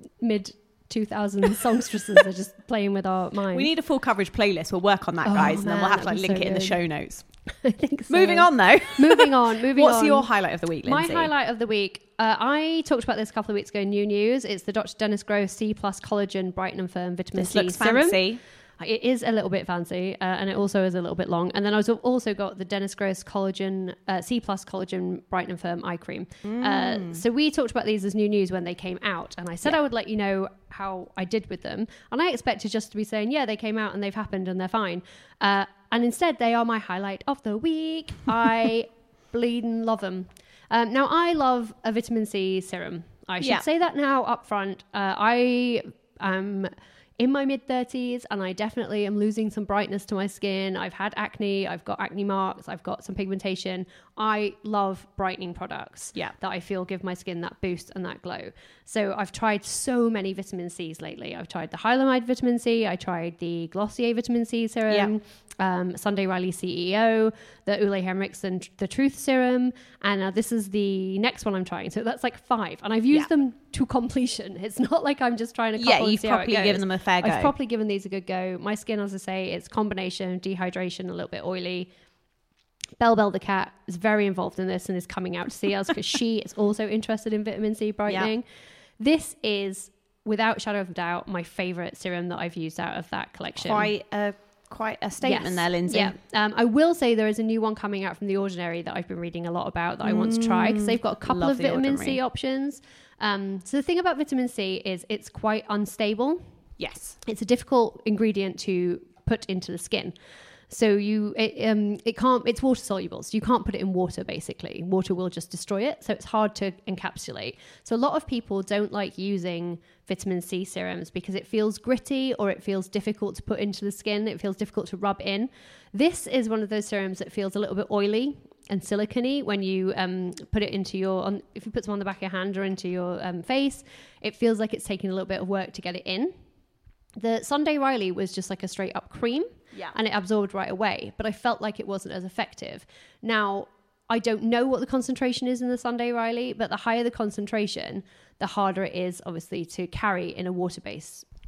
mid-2000s songstresses are just playing with our minds. We need a full coverage playlist. We'll work on that, guys. And then we'll have to link it in the show notes. I think so. Moving on, though. Moving on. What's your highlight of the week, Lindsay? My highlight of the week, I talked about this a couple of weeks ago in New News. It's the Dr. Dennis Gross C+ Collagen Brighten and Firm Vitamin C looks Serum. Fancy. It is a little bit fancy, and it also is a little bit long. And then I've also got the Dennis Gross Collagen C+ Collagen Brighten and Firm Eye Cream. So we talked about these as New News when they came out, and I said I would let you know how I did with them. And I expected just to be saying, yeah, they came out and they've happened and they're fine. And instead, they are my highlight of the week. I bleeding love them. Now, I love a vitamin C serum. I should say that now up front. I am in my mid-30s and I definitely am losing some brightness to my skin. I've had acne. I've got acne marks. I've got some pigmentation. I love brightening products that I feel give my skin that boost and that glow. So I've tried so many vitamin C's lately. I've tried the Hylamide vitamin C. I tried the Glossier vitamin C serum. Sunday Riley CEO, the Ole Henriksen the Truth Serum, and this is the next one I'm trying. So that's like 5, and I've used them to completion. It's not like I'm just trying to couple and you've see how it properly goes. given them a fair go. I've properly given these a good go. My skin, as I say, it's combination of dehydration, a little bit oily. Belle the cat is very involved in this and is coming out to see us because she is also interested in vitamin C brightening. This is, without shadow of a doubt, my favorite serum that I've used out of that collection. Quite a statement there, Lindsay. Yeah. I will say there is a new one coming out from The Ordinary that I've been reading a lot about that I want to try because they've got a couple of vitamin C options. So the thing about vitamin C is it's quite unstable. Yes. It's a difficult ingredient to put into the skin. So it's water soluble. So you can't put it in water, basically. Water will just destroy it. So it's hard to encapsulate. So a lot of people don't like using vitamin C serums because it feels gritty or it feels difficult to put into the skin. It feels difficult to rub in. This is one of those serums that feels a little bit oily and silicone-y when you put it into if you put some on the back of your hand or into your face, it feels like it's taking a little bit of work to get it in. The Sunday Riley was just like a straight up cream and it absorbed right away, but I felt like it wasn't as effective. Now, I don't know what the concentration is in the Sunday Riley, but the higher the concentration, the harder it is obviously to carry in a water-based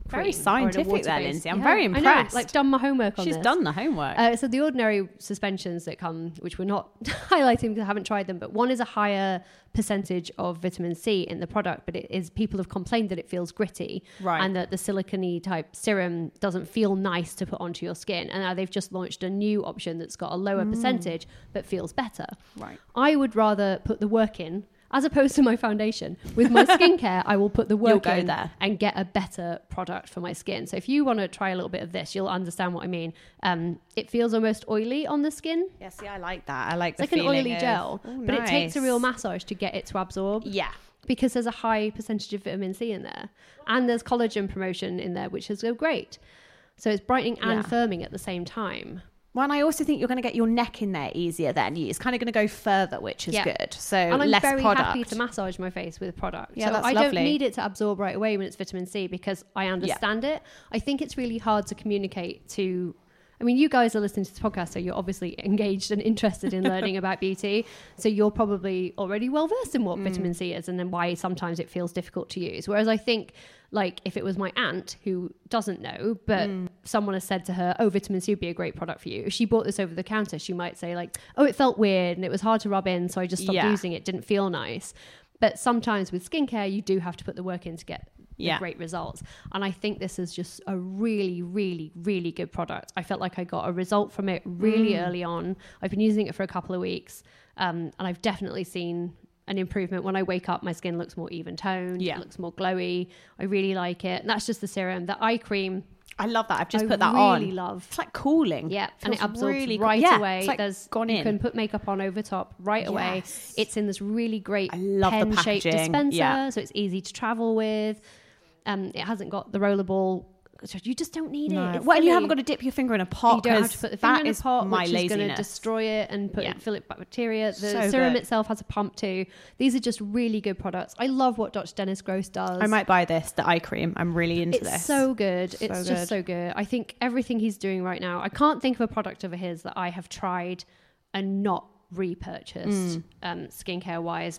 Very cream or in a scientific water there, base. Lindsay. I'm very I know, impressed. like done my homework on She's this. done the homework. So the ordinary suspensions that come, which we're not highlighting because I haven't tried them, but one is a higher percentage of vitamin C in the product, but it is, people have complained that it feels gritty, Right. and that the silicone type serum doesn't feel nice to put onto your skin. And now they've just launched a new option that's got a lower percentage but feels better. Right. I would rather put the work in. As opposed to my foundation, with my skincare, I will put the work You'll go in there. and get a better product for my skin. So if you want to try a little bit of this, you'll understand what I mean. It feels almost oily on the skin. Yeah, see, I like that. I like It's like an oily gel, but it takes a real massage to get it to absorb. Yeah. Because there's a high percentage of vitamin C in there. And there's collagen promotion in there, which is great. So it's brightening and firming at the same time. Well, and I also think you're going to get your neck in there easier then. It's kind of going to go further, which is good. So and I'm less very product. happy to massage my face with product. Yeah, so that's I lovely. don't need it to absorb right away when it's vitamin C because I understand it. I think it's really hard to communicate to... I mean, you guys are listening to this podcast, so you're obviously engaged and interested in learning about beauty. So you're probably already well versed in what vitamin C is and then why sometimes it feels difficult to use. Whereas I think, like, if it was my aunt who doesn't know, but someone has said to her, oh, vitamin C would be a great product for you. If she bought this over the counter, she might say, like, oh, it felt weird and it was hard to rub in, so I just stopped using it. Didn't feel nice. But sometimes with skincare, you do have to put the work in to get the great results. And I think this is just a really, really, really good product. I felt like I got a result from it really early on. I've been using it for a couple of weeks, and I've definitely seen an improvement. When I wake up, my skin looks more even toned. It looks more glowy. I really like it. And that's just the serum. The eye cream, I love that. I've just I put that on. really love. It's like cooling. Yeah, and it Feels absorbs really right yeah, away. It's like There's gone you in. can put makeup on over top right away. Yes. It's in this really great I love the pen-shaped packaging. dispenser, so it's easy to travel with. It hasn't got the rollerball. You just don't need it. It's Well, and you silly. haven't got to dip your finger in a pot. You don't have to put the finger in a is pot, my which is going to laziness. destroy it and fill it with bacteria. The So serum good. itself has a pump too. These are just really good products. I love what Dr. Dennis Gross does. I might buy this, the eye cream. I'm really into It's this. so good. It's So just good. so good. I think everything he's doing right now, I can't think of a product of his that I have tried and not repurchased skincare wise.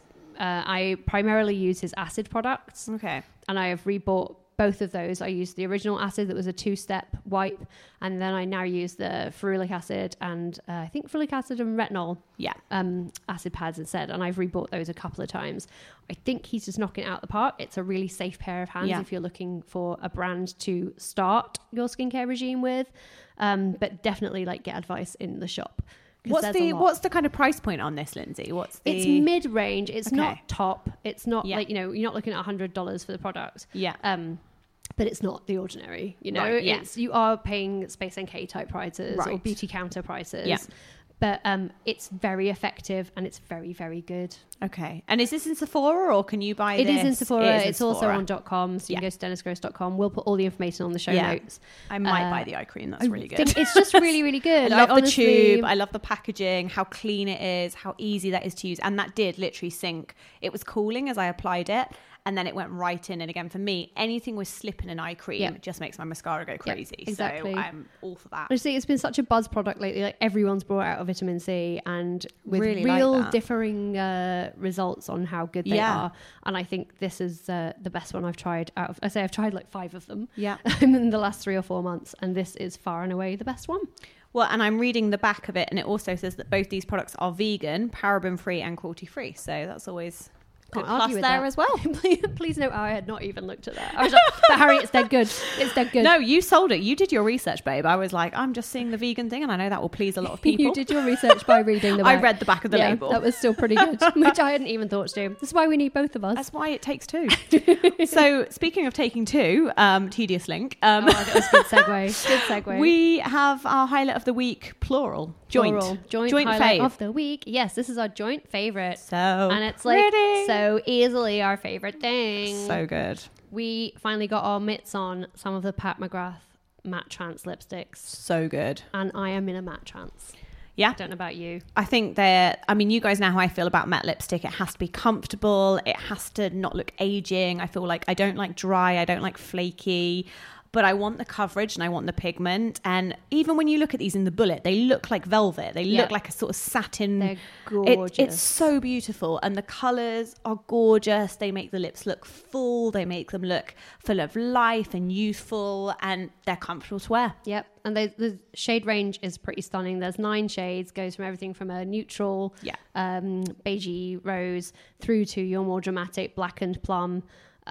I primarily use his acid products. Okay. And I have rebought both of those. I used the original acid that was a 2-step wipe, and then I now use the ferulic acid and I think ferulic acid and retinol acid pads instead, and I've rebought those a couple of times. I think he's just knocking it out the park. It's a really safe pair of hands if you're looking for a brand to start your skincare regime with, but definitely like get advice in the shop. What's the kind of price point on this, Lindsay? It's mid-range. It's Okay. not top. It's not like, you're not looking at $100 for the product. Yeah. But it's not the ordinary, Right, yeah. You are paying Space NK type prices or Right. Beauty Counter prices. Yeah. But it's very effective and it's very, very good. Okay. And is this in Sephora or can you buy It this? is in Sephora. It is in It's also Sephora. on .com, so you can go to dennisgross.com. We'll put all the information on the show Yeah. notes. I might buy the eye cream. That's really good. It's just really, really good. I love the honestly- tube. I love the packaging, how clean it is, how easy that is to use. And that did literally sink. It was cooling as I applied it. And then it went right in. And again, for me, anything with slipping an eye cream just makes my mascara go crazy. exactly. So I'm all for that. Honestly, it's been such a buzz product lately. Like everyone's brought out of vitamin C, and with Really like real that. differing results on how good they Yeah. are. And I think this is the best one I've tried. I've tried like 5 of them. Yeah. in the last 3 or 4 months, and this is far and away the best one. Well, and I'm reading the back of it, and it also says that both these products are vegan, paraben-free, and cruelty-free. So that's always Can't good plus argue with there that. as well. Please note I had not even looked at that. I was like, but Harry, it's dead good. It's dead good. No, you sold it. You did your research, babe. I was like, I'm just seeing the vegan thing, and I know that will please a lot of people. You did your research by reading the I back. read the back of the label. That was still pretty good, which I hadn't even thought to do. That's why we need both of us. That's why it takes 2. So speaking of taking 2, tedious link. That was a good segue. Good segue. We have our highlight of the week, plural. Plural. Joint highlight fave. of the week. Yes, this is our joint favorite. So and it's like pretty. so easily our favorite thing. So good. We finally got our mitts on some of the Pat McGrath matte trance lipsticks, So good. and I am in a matte trance. Yeah. I don't know about you. I think you guys know how I feel about matte lipstick. It has to be comfortable. It has to not look aging. I feel like I don't like dry. I don't like flaky. but I want the coverage and I want the pigment. And even when you look at these in the bullet, they look like velvet. They look like a sort of satin. They're gorgeous. It's so beautiful. And the colours are gorgeous. They make the lips look full. They make them look full of life and youthful, and they're comfortable to wear. Yep. And the shade range is pretty stunning. There's 9 shades, goes from everything from a neutral, beigey rose through to your more dramatic blackened plum.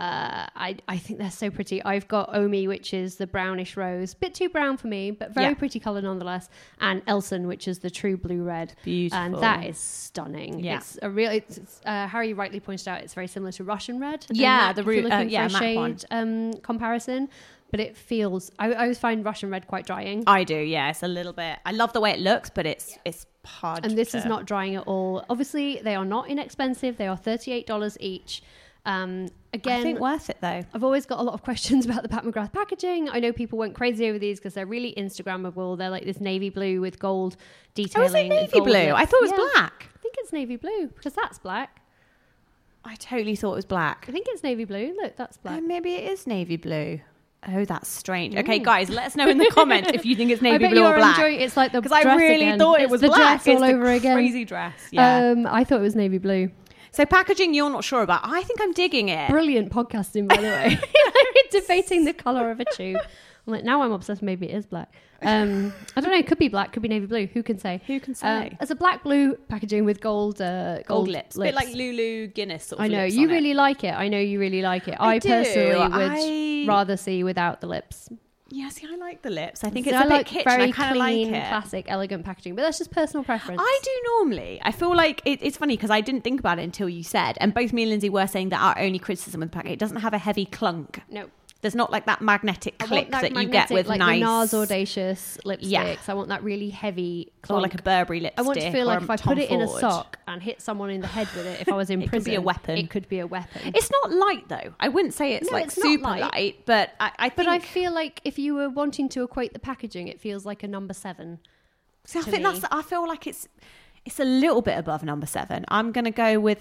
I think they're so pretty. I've got Omi, which is the brownish rose, bit too brown for me, but very pretty color nonetheless, and Elson, which is the true blue red. Beautiful. And that is stunning. Yeah. It's a real, Harry rightly pointed out, it's very similar to Russian red. Yeah, the root, matte shade one. Comparison, but it feels, I always find Russian red quite drying. I do, yeah. It's a little bit, I love the way it looks, but it's hard. And this is not drying at all. Obviously, they are not inexpensive. They are $38 each. Again, I think worth it though. I've always got a lot of questions about the Pat McGrath packaging. I know people went crazy over these because they're really Instagrammable. They're like this navy blue with gold detailing. Oh, is it navy blue? I thought it was black. I think it's navy blue because that's black. I totally thought it was black. I think it's navy blue. Look, that's black. Maybe it is navy blue. Oh, that's strange. Okay, guys, let us know in the comments if you think it's navy I bet blue or you're black. enjoying it's like the because dress I really again. thought it It's was the black. dress all It's over the again. Crazy dress. Yeah. I thought it was navy blue. So packaging, you're not sure about. I think I'm digging it. Brilliant podcasting, by the way. Debating the color of a tube. I'm like, now I'm obsessed. Maybe it is black. I don't know. It could be black. Could be navy blue. Who can say? Who can say? It's a black blue packaging with gold lips. A bit like Lulu Guinness sort of I know lips you on really it. like it. I know you really like it. I do. personally would rather see without the lips. Yeah, see, I like the lips. I think So it's a I bit like kitsch. very I kind of like clean, it. classic, elegant packaging, but that's just personal preference. I do normally. I feel like it's funny because I didn't think about it until you said, and both me and Lindsay were saying that our only criticism with the packet, it doesn't have a heavy clunk. No. There's not like that magnetic click that you get with like nice... the NARS Audacious lipsticks. Yeah. I want that really heavy Or clunk. like a Burberry lipstick. I want to feel or like if I Tom put it in a Ford. sock and hit someone in the head with it, if I was in It prison, could be a weapon. It could be a weapon. It's not light though. I wouldn't say it's No, like it's not super light. light, but I think... But I feel like if you were wanting to equate the packaging, it feels like a number 7. See, I to think me. I feel like it's a little bit above number 7. I'm going to go with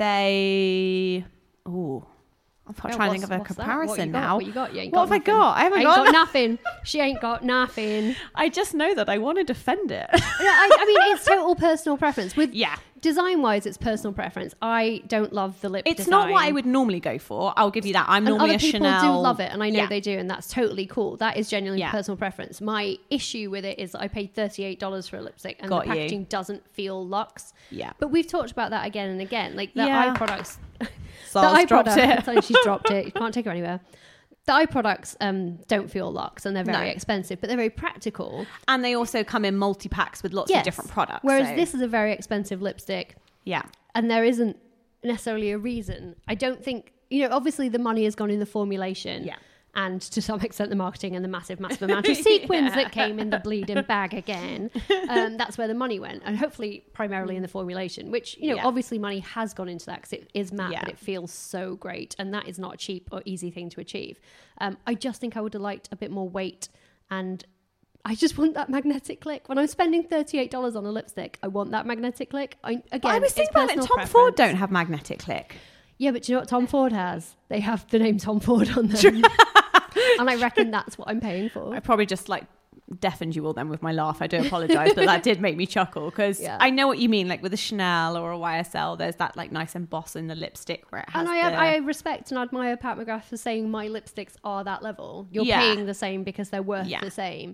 a... Ooh. I'm trying to think of a comparison now. What you got? You ain't What got have I got? I haven't ain't got nothing. She ain't got nothing. I just know that I want to defend it. Yeah, I mean, it's total personal preference. With Yeah. design-wise, it's personal preference. I don't love the lip It's design. not what I would normally go for. I'll give you that. I'm And normally other a people Chanel. do love it, and I know Yeah. they do, and that's totally cool. That is genuinely Yeah. personal preference. My issue with it is that I paid $38 for a lipstick, and Got the you. packaging doesn't feel luxe. Yeah. But we've talked about that again and again. Like the Yeah. eye products. Sal's the eye dropped product. it. She's dropped it. You can't take her anywhere. The eye products don't feel luxe, and they're very No. expensive, but they're very practical. And they also come in multi-packs with lots of Yes. different products. Whereas so- this is a very expensive lipstick. Yeah. And there isn't necessarily a reason. I don't think, obviously the money has gone in the formulation. Yeah. And to some extent the marketing and the massive amount of sequins that came in the bleeding bag again. That's where the money went. And hopefully primarily in the formulation, which, Yeah. obviously money has gone into that because it is matte, Yeah. but it feels so great. And that is not a cheap or easy thing to achieve. I just think I would have liked a bit more weight, and I just want that magnetic click. When I'm spending $38 on a lipstick, I want that magnetic click. But I Again, was thinking about it. Tom Ford don't have magnetic click. Yeah, but do you know what Tom Ford has? They have the name Tom Ford on them. And I reckon that's what I'm paying for. I probably just deafened you all then with my laugh. I do apologise, but that did make me chuckle because Yeah. I know what you mean. Like with a Chanel or a YSL, there's that nice emboss in the lipstick where it has. And I respect and admire Pat McGrath for saying my lipsticks are that level. You're Yeah. paying the same because they're worth Yeah. the same.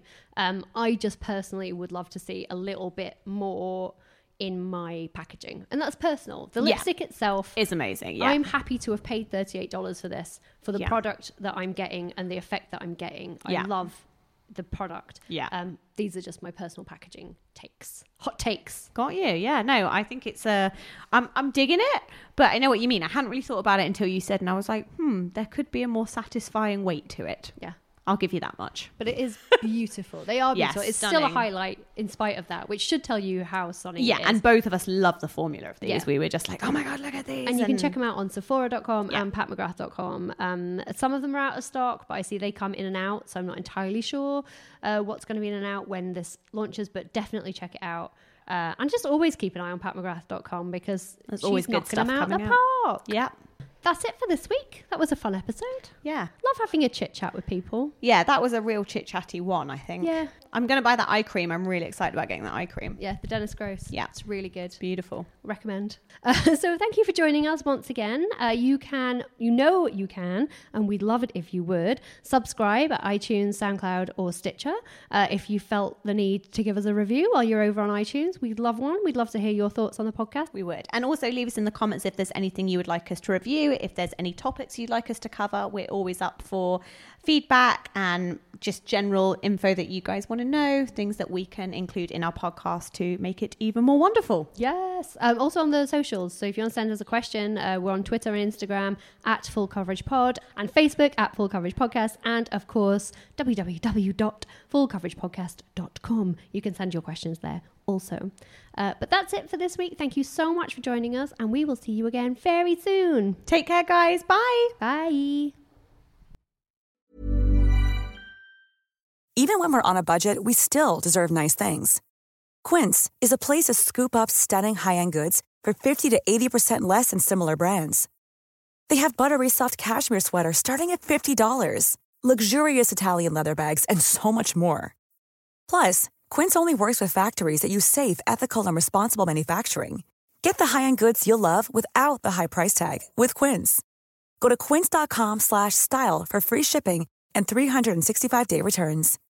I just personally would love to see a little bit more in my packaging. And that's personal. The Yeah. lipstick itself is amazing. Yeah. I'm happy to have paid $38 for this, for the Yeah. product that I'm getting and the effect that I'm getting. Yeah. I love the product. Yeah. These are just my personal packaging takes. Hot takes. Got you. Yeah. No, I think it's I'm digging it, but I know what you mean. I hadn't really thought about it until you said, and I was like, there could be a more satisfying weight to it. Yeah. I'll give you that much. But it is beautiful. They are Yes, beautiful. It's still a stunning. highlight in spite of that, which should tell you how stunning Yeah, it is. and both of us love the formula of these. Yeah. We were just like, oh my God, look at these. And you can check them out on Sephora.com Yeah. and patmcgrath.com. Some of them are out of stock, but I see they come in and out, so I'm not entirely sure what's going to be in and out when this launches, but definitely check it out. And just always keep an eye on patmcgrath.com because There's she's always good knocking them stuff out the coming out. park. Yeah. That's it for this week. That was a fun episode. Yeah. Love having a chit chat with people. Yeah, that was a real chit-chatty one, I think. Yeah. I'm going to buy that eye cream. I'm really excited about getting that eye cream. Yeah, the Dennis Gross. Yeah. It's really good. Beautiful. Recommend. So thank you for joining us once again. You can, and we'd love it if you would, subscribe at iTunes, SoundCloud or Stitcher. If you felt the need to give us a review while you're over on iTunes, we'd love one. We'd love to hear your thoughts on the podcast. We would. And also leave us in the comments if there's anything you would like us to review, if there's any topics you'd like us to cover. We're always up for feedback and just general info that you guys want to know, things that we can include in our podcast to make it even more wonderful. Yes. Also on the socials. So if you want to send us a question, we're on Twitter and Instagram at Full Coverage Pod and Facebook at Full Coverage Podcast. And of course, www.fullcoveragepodcast.com. You can send your questions there also. But that's it for this week. Thank you so much for joining us, and we will see you again very soon. Take care, guys. Bye. Bye. Even when we're on a budget, we still deserve nice things. Quince is a place to scoop up stunning high-end goods for 50 to 80% less than similar brands. They have buttery soft cashmere sweaters starting at $50, luxurious Italian leather bags, and so much more. Plus, Quince only works with factories that use safe, ethical, and responsible manufacturing. Get the high-end goods you'll love without the high price tag with Quince. Go to quince.com/style for free shipping and 365-day returns.